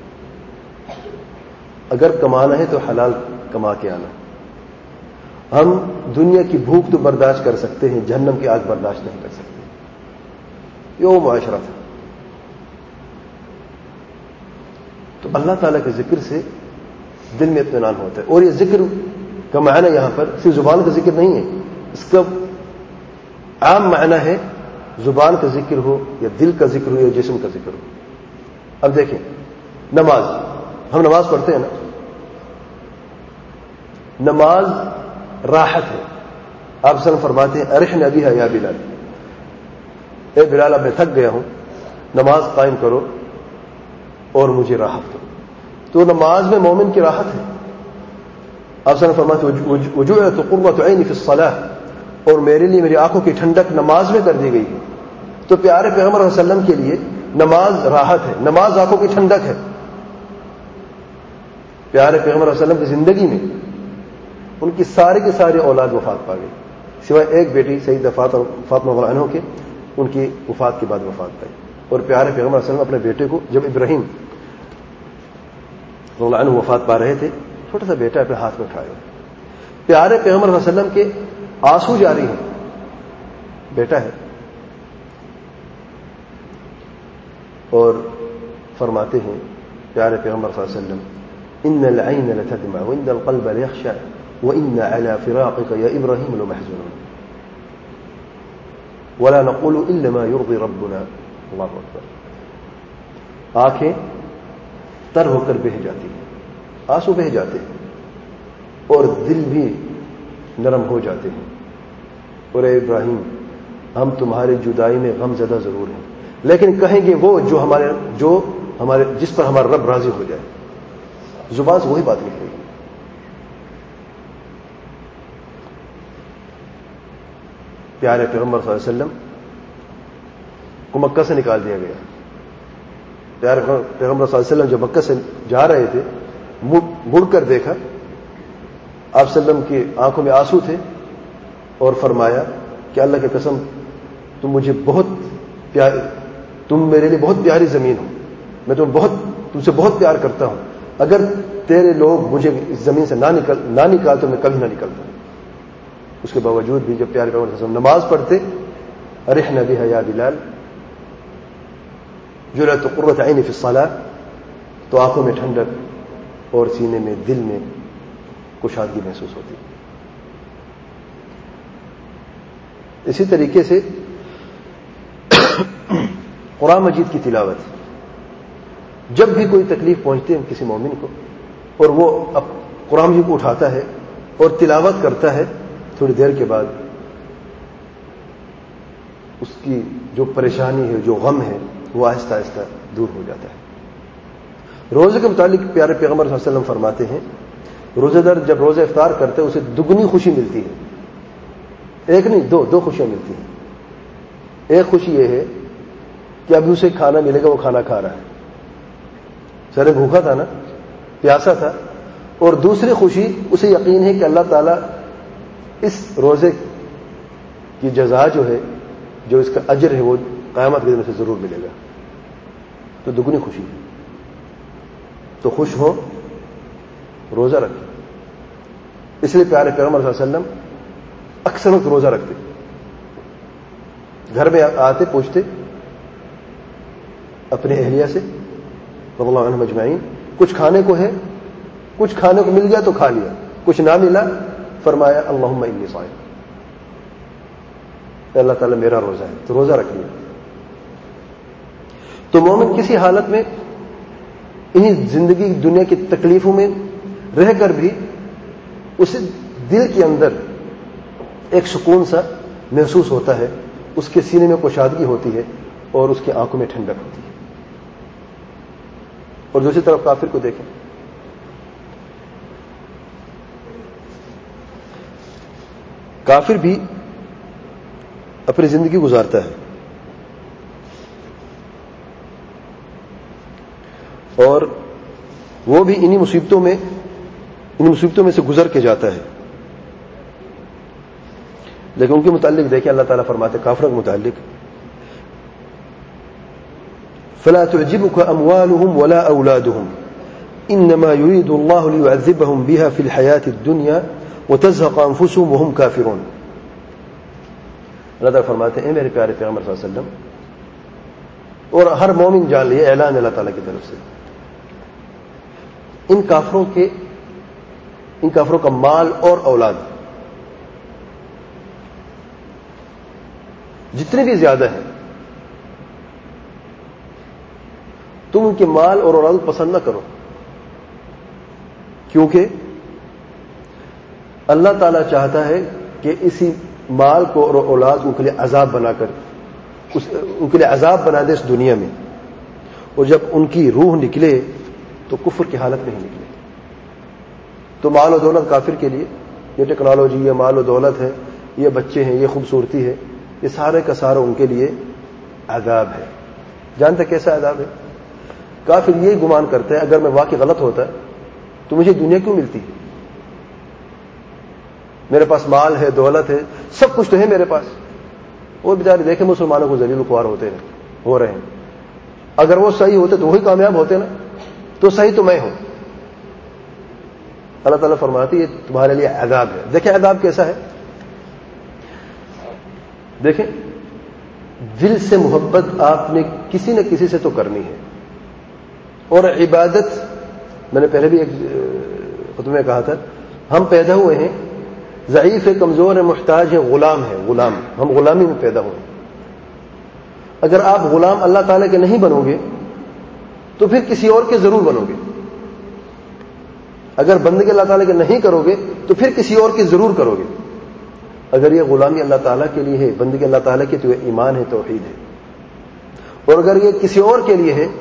اگر کمانا ہے تو حلال کما کے آنا. ہم دنیا کی بھوک تو برداشت کر سکتے ہیں، جہنم کی آگ برداشت نہیں کر سکتے. یہ وہ معاشرہ تھا. تو اللہ تعالیٰ کے ذکر سے دل میں اطمینان ہوتا ہے. اور یہ ذکر کا معنی یہاں پر صرف زبان کا ذکر نہیں ہے، اس کا عام معنی ہے زبان کا ذکر ہو یا دل کا ذکر ہو یا جسم کا ذکر ہو. اب دیکھیں نماز، ہم نماز پڑھتے ہیں نا، نماز راحت ہے. آپ صلی اللہ علیہ وسلم فرماتے ہیں ارحنا بها یا بلال، اے بلال اب میں تھک گیا ہوں، نماز قائم کرو اور مجھے راحت دو. تو نماز میں مومن کی راحت ہے. آپ صلی اللہ علیہ وسلم فرماتے ہیں وجعلت قرۃ عینی فی الصلاۃ، اور میرے لیے میری آنکھوں کی ٹھنڈک نماز میں کر دی گئی ہے. تو پیارے پیغمبر صلی اللہ علیہ وسلم کے لیے نماز راحت ہے، نماز آنکھوں کی ٹھنڈک ہے. پیارے پیغمبر صلی اللہ علیہ وسلم کی زندگی میں ان کی سارے کے سارے اولاد وفات پا گئی سوائے ایک بیٹی سیدہ فاطمہ رضی اللہ عنہا کے، ان کی وفات کے بعد وفات پائی. اور پیارے پیغمبر صلی اللہ علیہ وسلم اپنے بیٹے کو جب ابراہیم رضی اللہ عنہ وفات پا رہے تھے، چھوٹا سا بیٹا اپنے ہاتھ میں اٹھائے ہوئے. پیارے پیغمبر صلی اللہ علیہ وسلم کے آنسو جاری ہیں، بیٹا ہے، اور فرماتے ہیں پیارے پیغمبر صلی اللہ علیہ وسلم ان العین لتدمع وان القلب ليخشع وان على فراقك يا ابراهيم لمحزونون ولا نقول الا ما يرضي ربنا. اللہ اکبر. آنکھیں تر ہو کر بہہ جاتی ہیں، آنسو بہہ جاتے ہیں اور دل بھی نرم ہو جاتے ہیں. اور اے ابراہیم ہم تمہاری جدائی میں غم زدہ ضرور ہیں، لیکن کہیں گے وہ جو ہمارے جو ہمارے جس پر ہمارا رب راضی ہو جائے. زبان سے وہی بات نکلے گی. پیارے پیغمبر صلی اللہ علیہ وسلم کو مکہ سے نکال دیا گیا. پیارے پیغمبر صلی اللہ علیہ وسلم جب مکہ سے جا رہے تھے مڑ کر دیکھا, آپ صلی اللہ علیہ وسلم کی آنکھوں میں آنسو تھے, اور فرمایا کہ اللہ کی قسم تم مجھے بہت پیار, تم میرے لیے بہت پیاری زمین ہو, میں تم بہت تم سے بہت پیار کرتا ہوں, اگر تیرے لوگ مجھے اس زمین سے نہ نکل نہ نکال تو میں کبھی نہ نکلتا. اس کے باوجود بھی جب پیارے پیغمبر صلی اللہ علیہ وسلم نماز پڑھتے, ارحنا بها یا بلال جعلت قرۃ عینی فی الصلاۃ, تو آنکھوں میں ٹھنڈک اور سینے میں دل میں کشادگی محسوس ہوتی. اسی طریقے سے قرآن مجید کی تلاوت, جب بھی کوئی تکلیف پہنچتی ہے کسی مومن کو اور وہ اب قرآن مجید کو اٹھاتا ہے اور تلاوت کرتا ہے, تھوڑی دیر کے بعد اس کی جو پریشانی ہے, جو غم ہے, وہ آہستہ آہستہ دور ہو جاتا ہے. روزے کے متعلق پیارے پیغمبر صلی اللہ علیہ وسلم فرماتے ہیں, روزے دار جب روزہ افطار کرتے ہیں اسے دگنی خوشی ملتی ہے. ایک نہیں, دو دو خوشیاں ملتی ہیں. ایک خوشی یہ ہے کہ ابھی اسے کھانا ملے گا, وہ کھانا کھا رہا ہے, سارے بھوکا تھا نا, پیاسا تھا. اور دوسری خوشی اسے یقین ہے کہ اللہ تعالیٰ اس روزے کی جزا جو ہے, جو اس کا اجر ہے, وہ قیامت کے دن سے ضرور ملے گا. تو دگنی خوشی ہے. تو خوش ہو, روزہ رکھیں. اس لیے پیارے پیغمبر صلی اللہ علیہ وسلم اکثر وقت روزہ رکھتے, گھر میں آتے پوچھتے اپنی اہلیہ سے رضی اللہ عنہم اجمعین, کچھ کھانے کو ہے, کچھ کھانے کو مل گیا تو کھا لیا, کچھ نہ ملا فرمایا اللہم انی صائم, اللہ تعالیٰ میرا روزہ ہے, تو روزہ رکھ لیا. تو مومن کسی حالت میں انہیں زندگی دنیا کی تکلیفوں میں رہ کر بھی اسے دل کے اندر ایک سکون سا محسوس ہوتا ہے, اس کے سینے میں کشادگی ہوتی ہے اور اس کی آنکھوں میں ٹھنڈک ہوتی ہے. اور دوسری طرف کافر کو دیکھیں, کافر بھی اپنی زندگی گزارتا ہے اور وہ بھی انہی مصیبتوں میں ان مصیبتوں میں سے گزر کے جاتا ہے. لیکن ان کے متعلق دیکھیں اللہ تعالیٰ فرماتے کافروں کے متعلق, فلا تعجبك اموالهم ولا اولادهم انما يريد الله ليعذبهم بها في الحياة الدنيا وتزهق انفسهم وهم كافرون. اللہ تعالیٰ فرماتے ہیں میرے پیارے پیغمبر صلی اللہ علیہ وسلم, اور ہر مومن جان لے, اعلان اللہ تعالیٰ کی طرف سے, ان کافروں کے ان کافروں کا مال اور اولاد جتنے بھی زیادہ ہیں, تم ان کے مال اور اولاد پسند نہ کرو, کیونکہ اللہ تعالیٰ چاہتا ہے کہ اسی مال کو اور اولاد ان کے لیے عذاب بنا کر اس ان کے لیے عذاب بنا دے اس دنیا میں, اور جب ان کی روح نکلے تو کفر کی حالت میں ہی نکلے. تو مال و دولت کافر کے لیے, یہ ٹیکنالوجی, یہ مال و دولت ہے, یہ بچے ہیں, یہ خوبصورتی ہے, یہ سارے کا سارا ان کے لیے عذاب ہے. جانتے کیسا عذاب ہے؟ کافر یہی گمان کرتے ہیں اگر میں واقعی غلط ہوتا تو مجھے دنیا کیوں ملتی, میرے پاس مال ہے, دولت ہے, سب کچھ تو ہے میرے پاس. وہ بیچارے دیکھیں مسلمانوں کو ذلیل و خوار ہوتے ہیں, ہو رہے ہیں. اگر وہ صحیح ہوتے تو وہی کامیاب ہوتے نا, تو صحیح تو میں ہوں. اللہ تعالیٰ فرماتی ہے تمہارے لیے عذاب ہے. دیکھیں عذاب کیسا ہے, دیکھیں دل سے محبت آپ نے کسی نہ کسی سے تو کرنی ہے, اور عبادت میں نے پہلے بھی ایک خطبے میں کہا تھا, ہم پیدا ہوئے ہیں ضعیف ہے, کمزور ہے, محتاج ہے, غلام ہے, غلام ہم غلامی میں پیدا ہوئے. اگر آپ غلام اللہ تعالیٰ کے نہیں بنو گے تو پھر کسی اور کے ضرور بنو گے. اگر بندگی اللہ تعالیٰ کے نہیں کرو گے تو پھر کسی اور کی ضرور کرو گے. اگر یہ غلامی اللہ تعالیٰ کے لیے ہے, بندگی اللہ تعالیٰ کی, تو یہ ایمان ہے, توحید ہے. اور اگر یہ کسی اور کے لیے ہے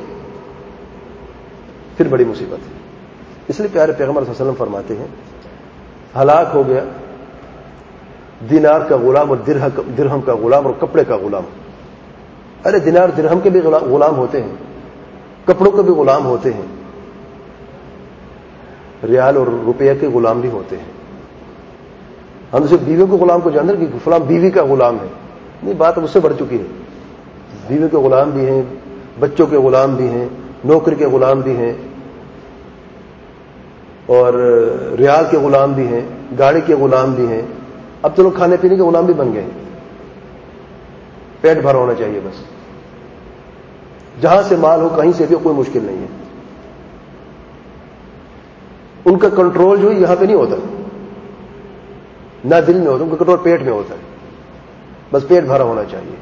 پھر بڑی مصیبت ہے. اس لیے پیارے پیغمبر صلی اللہ علیہ وسلم فرماتے ہیں ہلاک ہو گیا دینار کا غلام اور درہم کا غلام اور کپڑے کا غلام. ارے دینار درہم کے بھی غلام ہوتے ہیں، کپڑوں کے بھی غلام ہوتے ہیں، ریال اور روپیہ کے غلام بھی ہوتے ہیں. ہم صرف بیویوں کے غلام کو جانتے ہیں کہ فلاں بیوی کا غلام ہے، نہیں، بات اب اس سے بڑھ چکی ہے. بیوی کے غلام بھی ہیں، بچوں کے غلام بھی ہیں، نوکری کے غلام بھی ہیں، اور ریال کے غلام بھی ہیں، گاڑی کے غلام بھی ہیں. اب تو لوگ کھانے پینے کے غلام بھی بن گئے ہیں. پیٹ بھر ہونا چاہیے بس، جہاں سے مال ہو کہیں سے بھی کوئی مشکل نہیں ہے. ان کا کنٹرول جو ہے یہاں پہ نہیں ہوتا، نہ دل میں ہوتا، ان کا کنٹرول پیٹ میں ہوتا ہے. بس پیٹ بھرا ہونا چاہیے.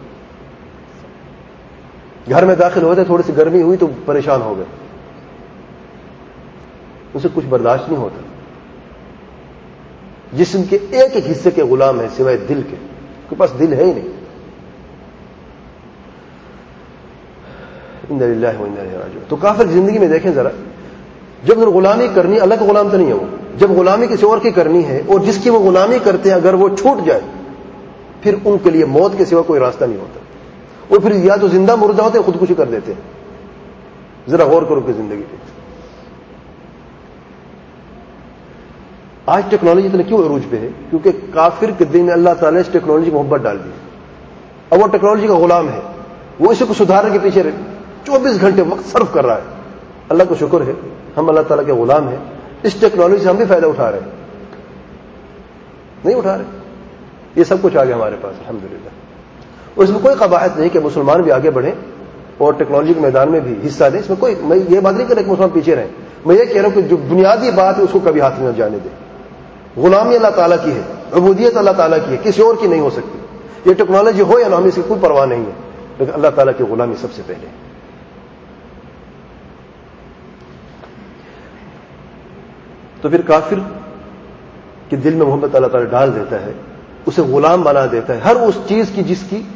گھر میں داخل ہوتے تھوڑی سی گرمی ہوئی تو پریشان ہو گئے، اسے کچھ برداشت نہیں ہوتا. جسم کے ایک ایک حصے کے غلام ہیں سوائے دل کے، ان کے پاس دل ہے ہی نہیں. انا للہ و انا الیہ راجعون. تو کافر کی زندگی میں دیکھیں ذرا، جب غلامی کرنی، اللہ کا غلام تو نہیں ہے وہ، جب غلامی کسی اور کی کرنی ہے اور جس کی وہ غلامی کرتے ہیں اگر وہ چھوٹ جائے پھر ان کے لیے موت کے سوا کوئی راستہ نہیں ہوتا. اور پھر یا تو زندہ مردہ ہوتے ہیں، خودکشی کر دیتے ہیں. ذرا غور کرو کہ زندگی پہ آج ٹیکنالوجی اتنا کیوں عروج پہ ہے؟ کیونکہ کافر کے دل میں اللہ تعالیٰ نے اس ٹیکنالوجی کی محبت ڈال دی. اب وہ ٹیکنالوجی کا غلام ہے، وہ اسے کو سدھارنے کے پیچھے چوبیس گھنٹے وقت صرف کر رہا ہے. اللہ کو شکر ہے ہم اللہ تعالیٰ کے غلام ہیں، اس ٹیکنالوجی سے ہم بھی فائدہ اٹھا رہے ہیں. نہیں اٹھا رہے، یہ سب کچھ آ گیا ہمارے پاس الحمدللہ. اور اس میں کوئی قباحت نہیں کہ مسلمان بھی آگے بڑھیں اور ٹیکنالوجی کے میدان میں بھی حصہ لیں. اس میں کوئی، میں یہ بات نہیں کر رہا کہ مسلمان پیچھے رہیں، میں یہ کہہ رہا ہوں کہ جو بنیادی بات ہے اس کو کبھی ہاتھ نہ جانے دیں. غلامی اللہ تعالیٰ کی ہے، عبودیت اللہ تعالیٰ کی ہے، کسی اور کی نہیں ہو سکتی. یہ ٹیکنالوجی ہو یا نہ ہو اس کی کوئی پرواہ نہیں ہے، لیکن اللہ تعالیٰ کی غلامی سب سے پہلے. تو پھر کافر کے دل میں محبت اللہ تعالیٰ ڈال دیتا ہے، اسے غلام بنا دیتا ہے ہر اس چیز کی جس کی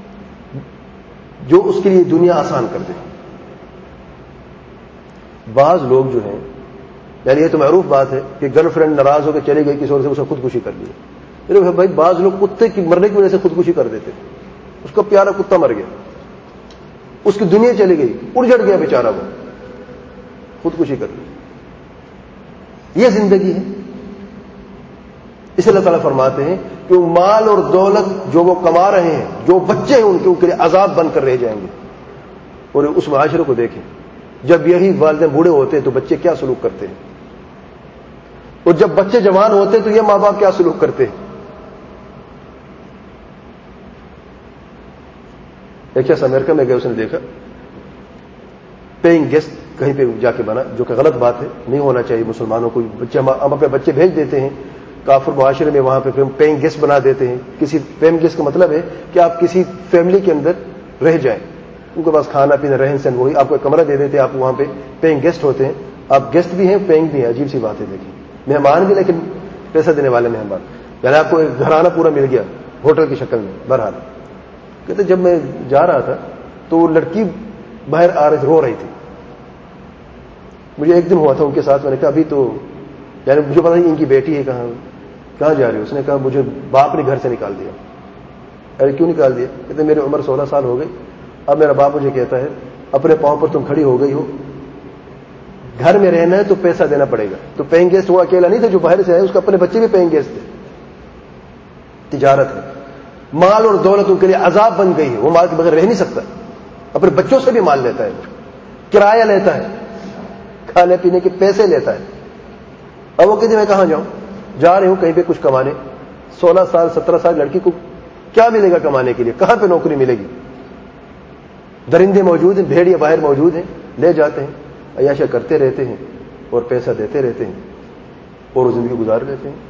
جو اس کے لیے دنیا آسان کر دے. بعض لوگ جو ہیں، یعنی یہ تو معروف بات ہے کہ گرل فرینڈ ناراض ہو کے چلی گئی کسی اور سے، اسے خودکشی کر لی. میرے بھائی بعض لوگ کتے کی مرنے کی وجہ سے خودکشی کر دیتے. اس کا پیارا کتا مر گیا، اس کی دنیا چلی گئی، اڑ گیا بیچارہ، وہ خودکشی کر لی. یہ زندگی ہے. اس اللہ تعالیٰ فرماتے ہیں کہ وہ مال اور دولت جو وہ کما رہے ہیں، جو بچے ہیں ان کے ان کے لیے عذاب بن کر رہ جائیں گے. اور اس معاشرے کو دیکھیں، جب یہی والدین بوڑھے ہوتے ہیں تو بچے کیا سلوک کرتے ہیں، اور جب بچے جوان ہوتے ہیں تو یہ ماں باپ کیا سلوک کرتے ہیں. ایک شخص امریکہ میں گئے، اس نے دیکھا پیئنگ گیسٹ کہیں پہ جا کے بنا، جو کہ غلط بات ہے، نہیں ہونا چاہیے. مسلمانوں کو بچے، ہم اپنے بچے بھیج دیتے ہیں کافر معاشرے میں، وہاں پہ پیئنگ گیسٹ بنا دیتے ہیں. کسی پیئنگ گیسٹ کا مطلب ہے کہ آپ کسی فیملی کے اندر رہ جائیں، ان کے پاس کھانا پینا رہن سہن وہی، آپ کو کمرہ دے دیتے ہیں، آپ وہاں پہ پیئنگ گیسٹ ہوتے ہیں. آپ گیسٹ بھی ہیں، پیئنگ بھی ہیں. عجیب سی بات ہے. دیکھیں، مہمان بھی لیکن پیسہ دینے والے مہمان، یعنی آپ کو ایک گھرانہ پورا مل گیا ہوٹل کی شکل میں. بہرحال کہتے جب میں جا رہا تھا تو وہ لڑکی باہر آ رہی، رو رہی تھی. مجھے ایک دن ہوا تھا ان کے ساتھ، میں نے کہا ابھی تو، یعنی مجھے پتا نہیں ان کی بیٹی ہے، کہاں کہاں جا رہی ہے. اس نے کہا مجھے باپ نے گھر سے نکال دیا. ارے کیوں نکال دیا؟ کہتے میری عمر سولہ سال ہو گئی، اب میرا باپ مجھے کہتا ہے اپنے پاؤں پر تم کھڑی ہو گئی ہو، گھر میں رہنا ہے تو پیسہ دینا پڑے گا. تو پیئنگ گیسٹ وہ اکیلا نہیں تھا جو باہر سے آئے، اس کے اپنے بچے بھی پیئنگ گیسٹ تھے. تجارت ہے، مال اور دولت ان کے لیے عذاب بن گئی ہے. وہ مال کے بغیر رہ نہیں سکتا، اپنے بچوں سے بھی مال لیتا ہے، کرایہ لیتا ہے، کھانے پینے کے پیسے لیتا ہے. اب وہ کہتے میں کہاں جاؤں، جا رہی ہوں کہیں پہ کچھ کمانے. سولہ سال سترہ سال لڑکی کو کیا ملے گا کمانے کے لیے؟ کہاں پہ نوکری ملے گی؟ درندے موجود ہیں، بھیڑیا باہر موجود ہیں، لے جاتے ہیں، عیاشہ کرتے رہتے ہیں اور پیسہ دیتے رہتے ہیں اور وہ زندگی گزار لیتے ہیں.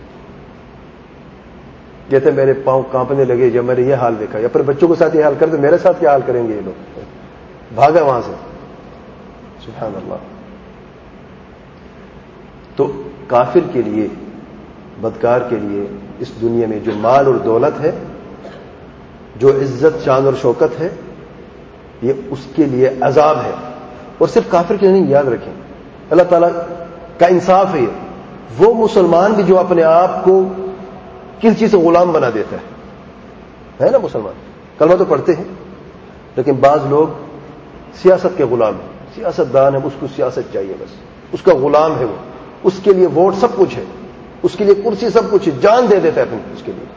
کہتے ہیں میرے پاؤں کانپنے لگے جب میں نے یہ حال دیکھا. یا پھر بچوں کے ساتھ یہ حال کرتے، میرے ساتھ کیا حال کریں گے یہ لوگ. بھاگا وہاں سے. سبحان اللہ. تو کافر کے لیے، بدکار کے لیے اس دنیا میں جو مال اور دولت ہے، جو عزت شان اور شوکت ہے، یہ اس کے لیے عذاب ہے. اور صرف کافر کے لیے نہیں، یاد رکھیں اللہ تعالیٰ کا انصاف ہے. وہ مسلمان بھی جو اپنے آپ کو کس چیز سے غلام بنا دیتا ہے، ہے نا؟ مسلمان کلمہ تو پڑھتے ہیں لیکن بعض لوگ سیاست کے غلام ہیں، سیاست دان ہے، اس کو سیاست چاہیے، بس اس کا غلام ہے وہ، اس کے لیے ووٹ سب کچھ ہے، اس کے لیے کرسی سب کچھ ہے، جان دے دیتا ہے اپنی اس کے لیے.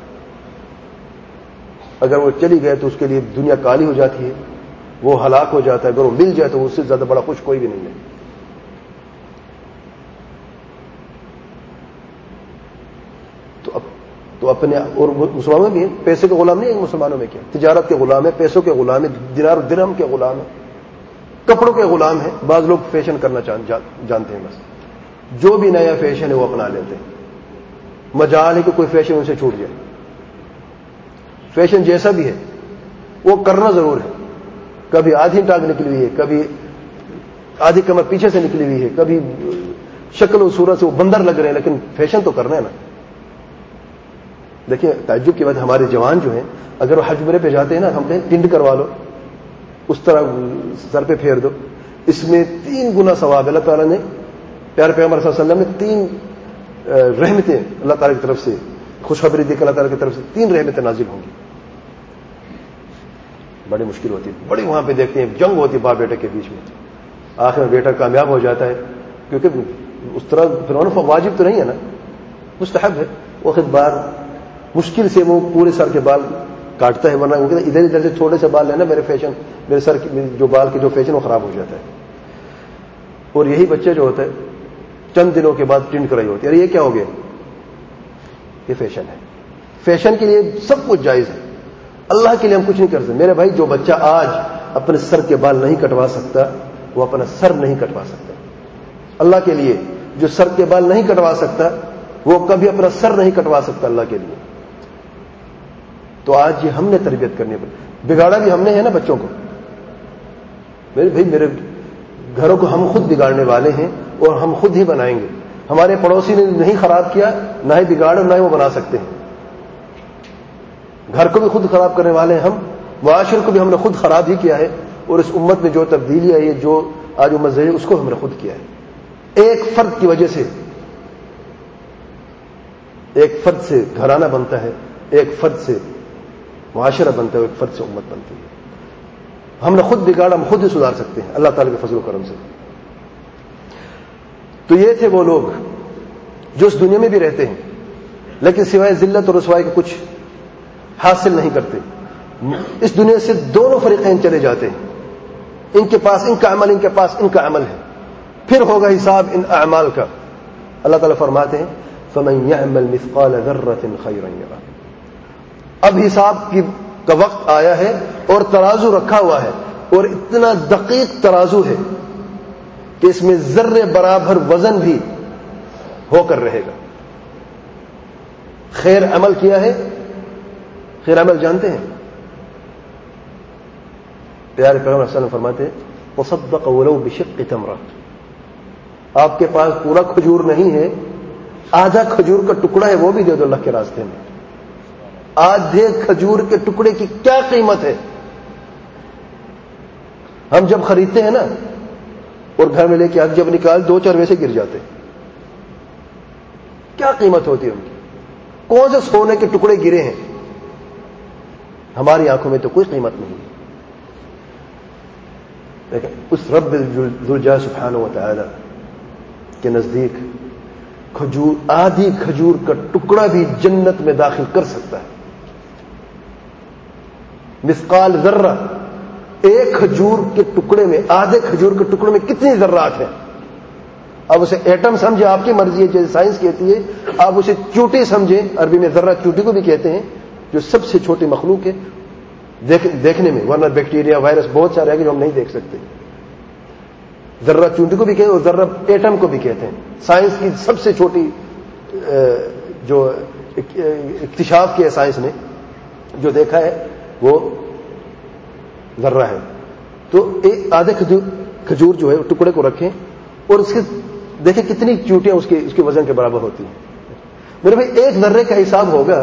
اگر وہ چلی گئے تو اس کے لیے دنیا کالی ہو جاتی ہے، وہ ہلاک ہو جاتا ہے. اگر وہ مل جائے تو اس سے زیادہ بڑا خوش کوئی بھی نہیں ہے. تو اب تو اپنے اور مسلمانوں میں بھی ہیں، پیسے کے غلام نہیں ہے مسلمانوں میں، کیا تجارت کے غلام ہے، پیسوں کے غلام ہے، دینار و درہم کے غلام ہے، کپڑوں کے غلام ہے. بعض لوگ فیشن کرنا جانتے ہیں، بس جو بھی نیا فیشن ہے وہ اپنا لیتے ہیں. مجال ہے کہ کوئی فیشن ان سے چھوٹ جائے. فیشن جیسا بھی ہے وہ کرنا ضرور ہے. کبھی آدھی ٹانگ نکلی ہوئی ہے، کبھی آدھی کمر پیچھے سے نکلی ہوئی ہے، کبھی شکل و صورت سے وہ بندر لگ رہے ہیں، لیکن فیشن تو کرنا ہے نا. دیکھیں تعجب کی بات، ہمارے جوان جو ہیں اگر وہ حج عمرے پہ جاتے ہیں نا، ہم کہیں ٹنڈ کروا لو، اس طرح سر پہ پھیر دو، اس میں تین گنا ثواب ہے. اللہ تعالیٰ نے پیارے پیغمبر صلی اللہ علیہ وسلم نے تین رحمتیں اللہ تعالیٰ کی طرف سے خوشخبری دی کہ اللہ تعالیٰ کی طرف سے تین رحمتیں نازل ہوں گی. بڑی مشکل ہوتی ہے، بڑی وہاں پہ دیکھتے ہیں جنگ ہوتی ہے باپ بیٹے کے بیچ میں. آخر میں بیٹا کامیاب ہو جاتا ہے، کیونکہ اس طرح پھر واجب تو نہیں ہے نا، مستحب ہے. وقت بار مشکل سے وہ پورے سر کے بال کاٹتا ہے، ورنہ وہ کہتا ہے ادھر ادھر سے تھوڑے سے بال لینا، میرے فیشن میرے سر کی جو بال کے جو فیشن وہ خراب ہو جاتا ہے. اور یہی بچے جو ہوتا ہے چند دنوں کے بعد ٹنڈ کرائی ہوتی ہے. ارے یہ کیا ہو گیا؟ یہ فیشن ہے. فیشن کے لیے سب کچھ جائز ہے، اللہ کے لیے ہم کچھ نہیں کر سکتے. میرے بھائی جو بچہ آج اپنے سر کے بال نہیں کٹوا سکتا وہ اپنا سر نہیں کٹوا سکتا. اللہ کے لیے جو سر کے بال نہیں کٹوا سکتا وہ کبھی اپنا سر نہیں کٹوا سکتا اللہ کے لیے. تو آج یہ ہم نے تربیت کرنی پڑی. بگاڑا بھی ہم نے ہے نا بچوں کو. میرے بھائی میرے گھروں کو ہم خود بگاڑنے والے ہیں اور ہم خود ہی بنائیں گے. ہمارے پڑوسی نے نہیں خراب کیا، نہ ہی بگاڑ نہ ہی وہ بنا سکتے ہیں. گھر کو بھی خود خراب کرنے والے ہیں ہم، معاشرے کو بھی ہم نے خود خراب ہی کیا ہے. اور اس امت میں جو تبدیلی آئی ہے، جو آج امت ذہنی، اس کو ہم نے خود کیا ہے. ایک فرد کی وجہ سے ایک فرد سے گھرانہ بنتا ہے، ایک فرد سے معاشرہ بنتا ہے، ایک فرد سے امت بنتی ہے. ہم نے خود بگاڑا، ہم خود ہی سدھار سکتے ہیں اللہ تعالی کے فضل و کرم سے. تو یہ تھے وہ لوگ جو اس دنیا میں بھی رہتے ہیں لیکن سوائے ذلت اور رسوائی کے کچھ حاصل نہیں کرتے. اس دنیا سے دونوں فریقین چلے جاتے ہیں. ان کے پاس ان کا عمل، ان کے پاس ان کا عمل ہے. پھر ہوگا حساب ان اعمال کا. اللہ تعالیٰ فرماتے ہیں فَمَن يَعْمَلْ مِثْقَالَ ذَرَّةٍ خَيْرًا يَرَهُ. اب حساب کی کا وقت آیا ہے اور ترازو رکھا ہوا ہے، اور اتنا دقیق ترازو ہے کہ اس میں ذرے برابر وزن بھی ہو کر رہے گا. خیر عمل کیا ہے، خیر عمل جانتے ہیں پیارے پیغمبر صلی اللہ علیہ وسلم فرماتے ہیں وَصَدَّقَ وَلَوْ بِشِقِّ تَمْرَةٍ. آپ کے پاس پورا کھجور نہیں ہے، آدھا کھجور کا ٹکڑا ہے، وہ بھی دے دو اللہ کے راستے میں. آدھے کھجور کے ٹکڑے کی کیا قیمت ہے؟ ہم جب خریدتے ہیں نا اور گھر میں لے کے آج جب نکال دو چار ویسے گر جاتے، کیا قیمت ہوتی ہے ان کی؟ کون سے سونے کے ٹکڑے گرے ہیں؟ ہماری آنکھوں میں تو کوئی قیمت نہیں ہے. لیکن اس رب ذوالجلال سبحانہ و تعالی کے نزدیک کھجور، آدھی کھجور کا ٹکڑا بھی جنت میں داخل کر سکتا ہے. مثقال ذرہ، ایک کھجور کے ٹکڑے میں، آدھے کھجور کے ٹکڑے میں کتنی ذرات ہیں؟ اب اسے ایٹم سمجھے، آپ کی مرضی ہے، جیسے سائنس کہتی ہے. آپ اسے چوٹی سمجھیں، عربی میں ذرہ چوٹی کو بھی کہتے ہیں، جو سب سے چھوٹی مخلوق ہے دیکھ دیکھنے میں، ورنہ بیکٹیریا وائرس بہت سارے ہیں جو ہم نہیں دیکھ سکتے. ذرہ چوٹی کو بھی کہتے ہیں اور ذرہ ایٹم کو بھی کہتے ہیں. سائنس کی سب سے چھوٹی جو اکتشاف کیا ہے سائنس نے، جو دیکھا ہے وہ ذرہ ہے. تو ایک آدھے کھجور جو ہے ٹکڑے کو رکھیں اور اس کے دیکھیں کتنی چوٹیاں اس کے اس کے وزن کے برابر ہوتی ہیں. میرے بھائی ایک ذرے کا حساب ہوگا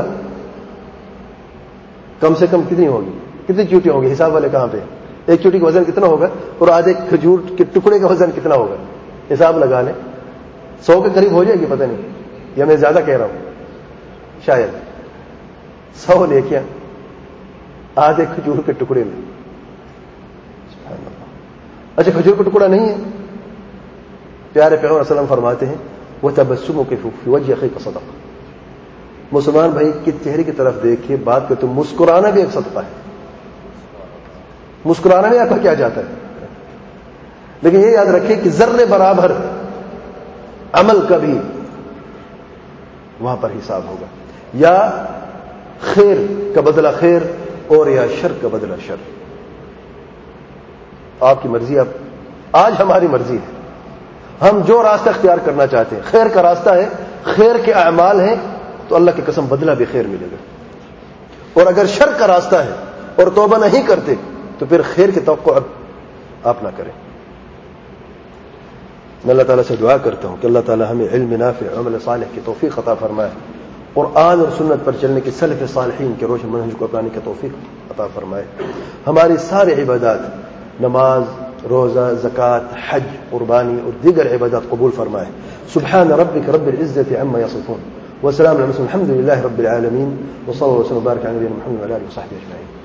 کم سے کم کتنی ہوگی، کتنی چوٹیاں ہوگی؟ حساب والے کہاں پہ؟ ایک چوٹی کا وزن کتنا ہوگا اور آدھے کھجور کے ٹکڑے کا وزن کتنا ہوگا؟ حساب لگا لیں. سو کے قریب ہو جائے گی، پتہ نہیں، یا میں زیادہ کہہ رہا ہوں. شاید سو لے کے آدھے کھجور کے ٹکڑے میں اچھا کھجور کا ٹکڑا نہیں ہے؟ پیارے پیغمبر صلی اللہ علیہ وسلم فرماتے ہیں وَتَبَسُّمُكَ فِي وَجْهِ أَخِيكَ صَدَقَةٌ، مسلمان بھائی کے چہرے کی طرف دیکھیے، بات کرتے مسکرانا بھی ایک صدقہ ہے. مسکرانا نہیں آتا کیا جاتا ہے، لیکن یہ یاد رکھیں کہ ذرے برابر عمل کا بھی وہاں پر حساب ہوگا، یا خیر کا بدلہ خیر اور یا شر کا بدلہ شر. آپ کی مرضی. اب آج ہماری مرضی ہے، ہم جو راستہ اختیار کرنا چاہتے ہیں. خیر کا راستہ ہے، خیر کے اعمال ہیں، تو اللہ کی قسم بدلہ بھی خیر ملے گا. اور اگر شر کا راستہ ہے اور توبہ نہیں کرتے تو پھر خیر کی توقع آپ نہ کریں. میں اللہ تعالیٰ سے دعا کرتا ہوں کہ اللہ تعالیٰ ہمیں علم نافع عمل صالح کی توفیق عطا فرمائے، قرآن اور سنت پر چلنے کی سلف صالحین کے روشن منہج کو اپنانے کی توفیق عطا فرمائے. ہماری سارے عبادات، نماز، روزہ، زکوٰۃ، حج، قربانی اور دیگر عبادات قبول فرمائے. سبحان ربک رب العزة عما یصفون وسلام علی المرسلین الحمد للہ رب العالمین وصلی اللہ وسلم وبارک علی نبینا محمد وعلی آلہ وصحبہ اجمعین.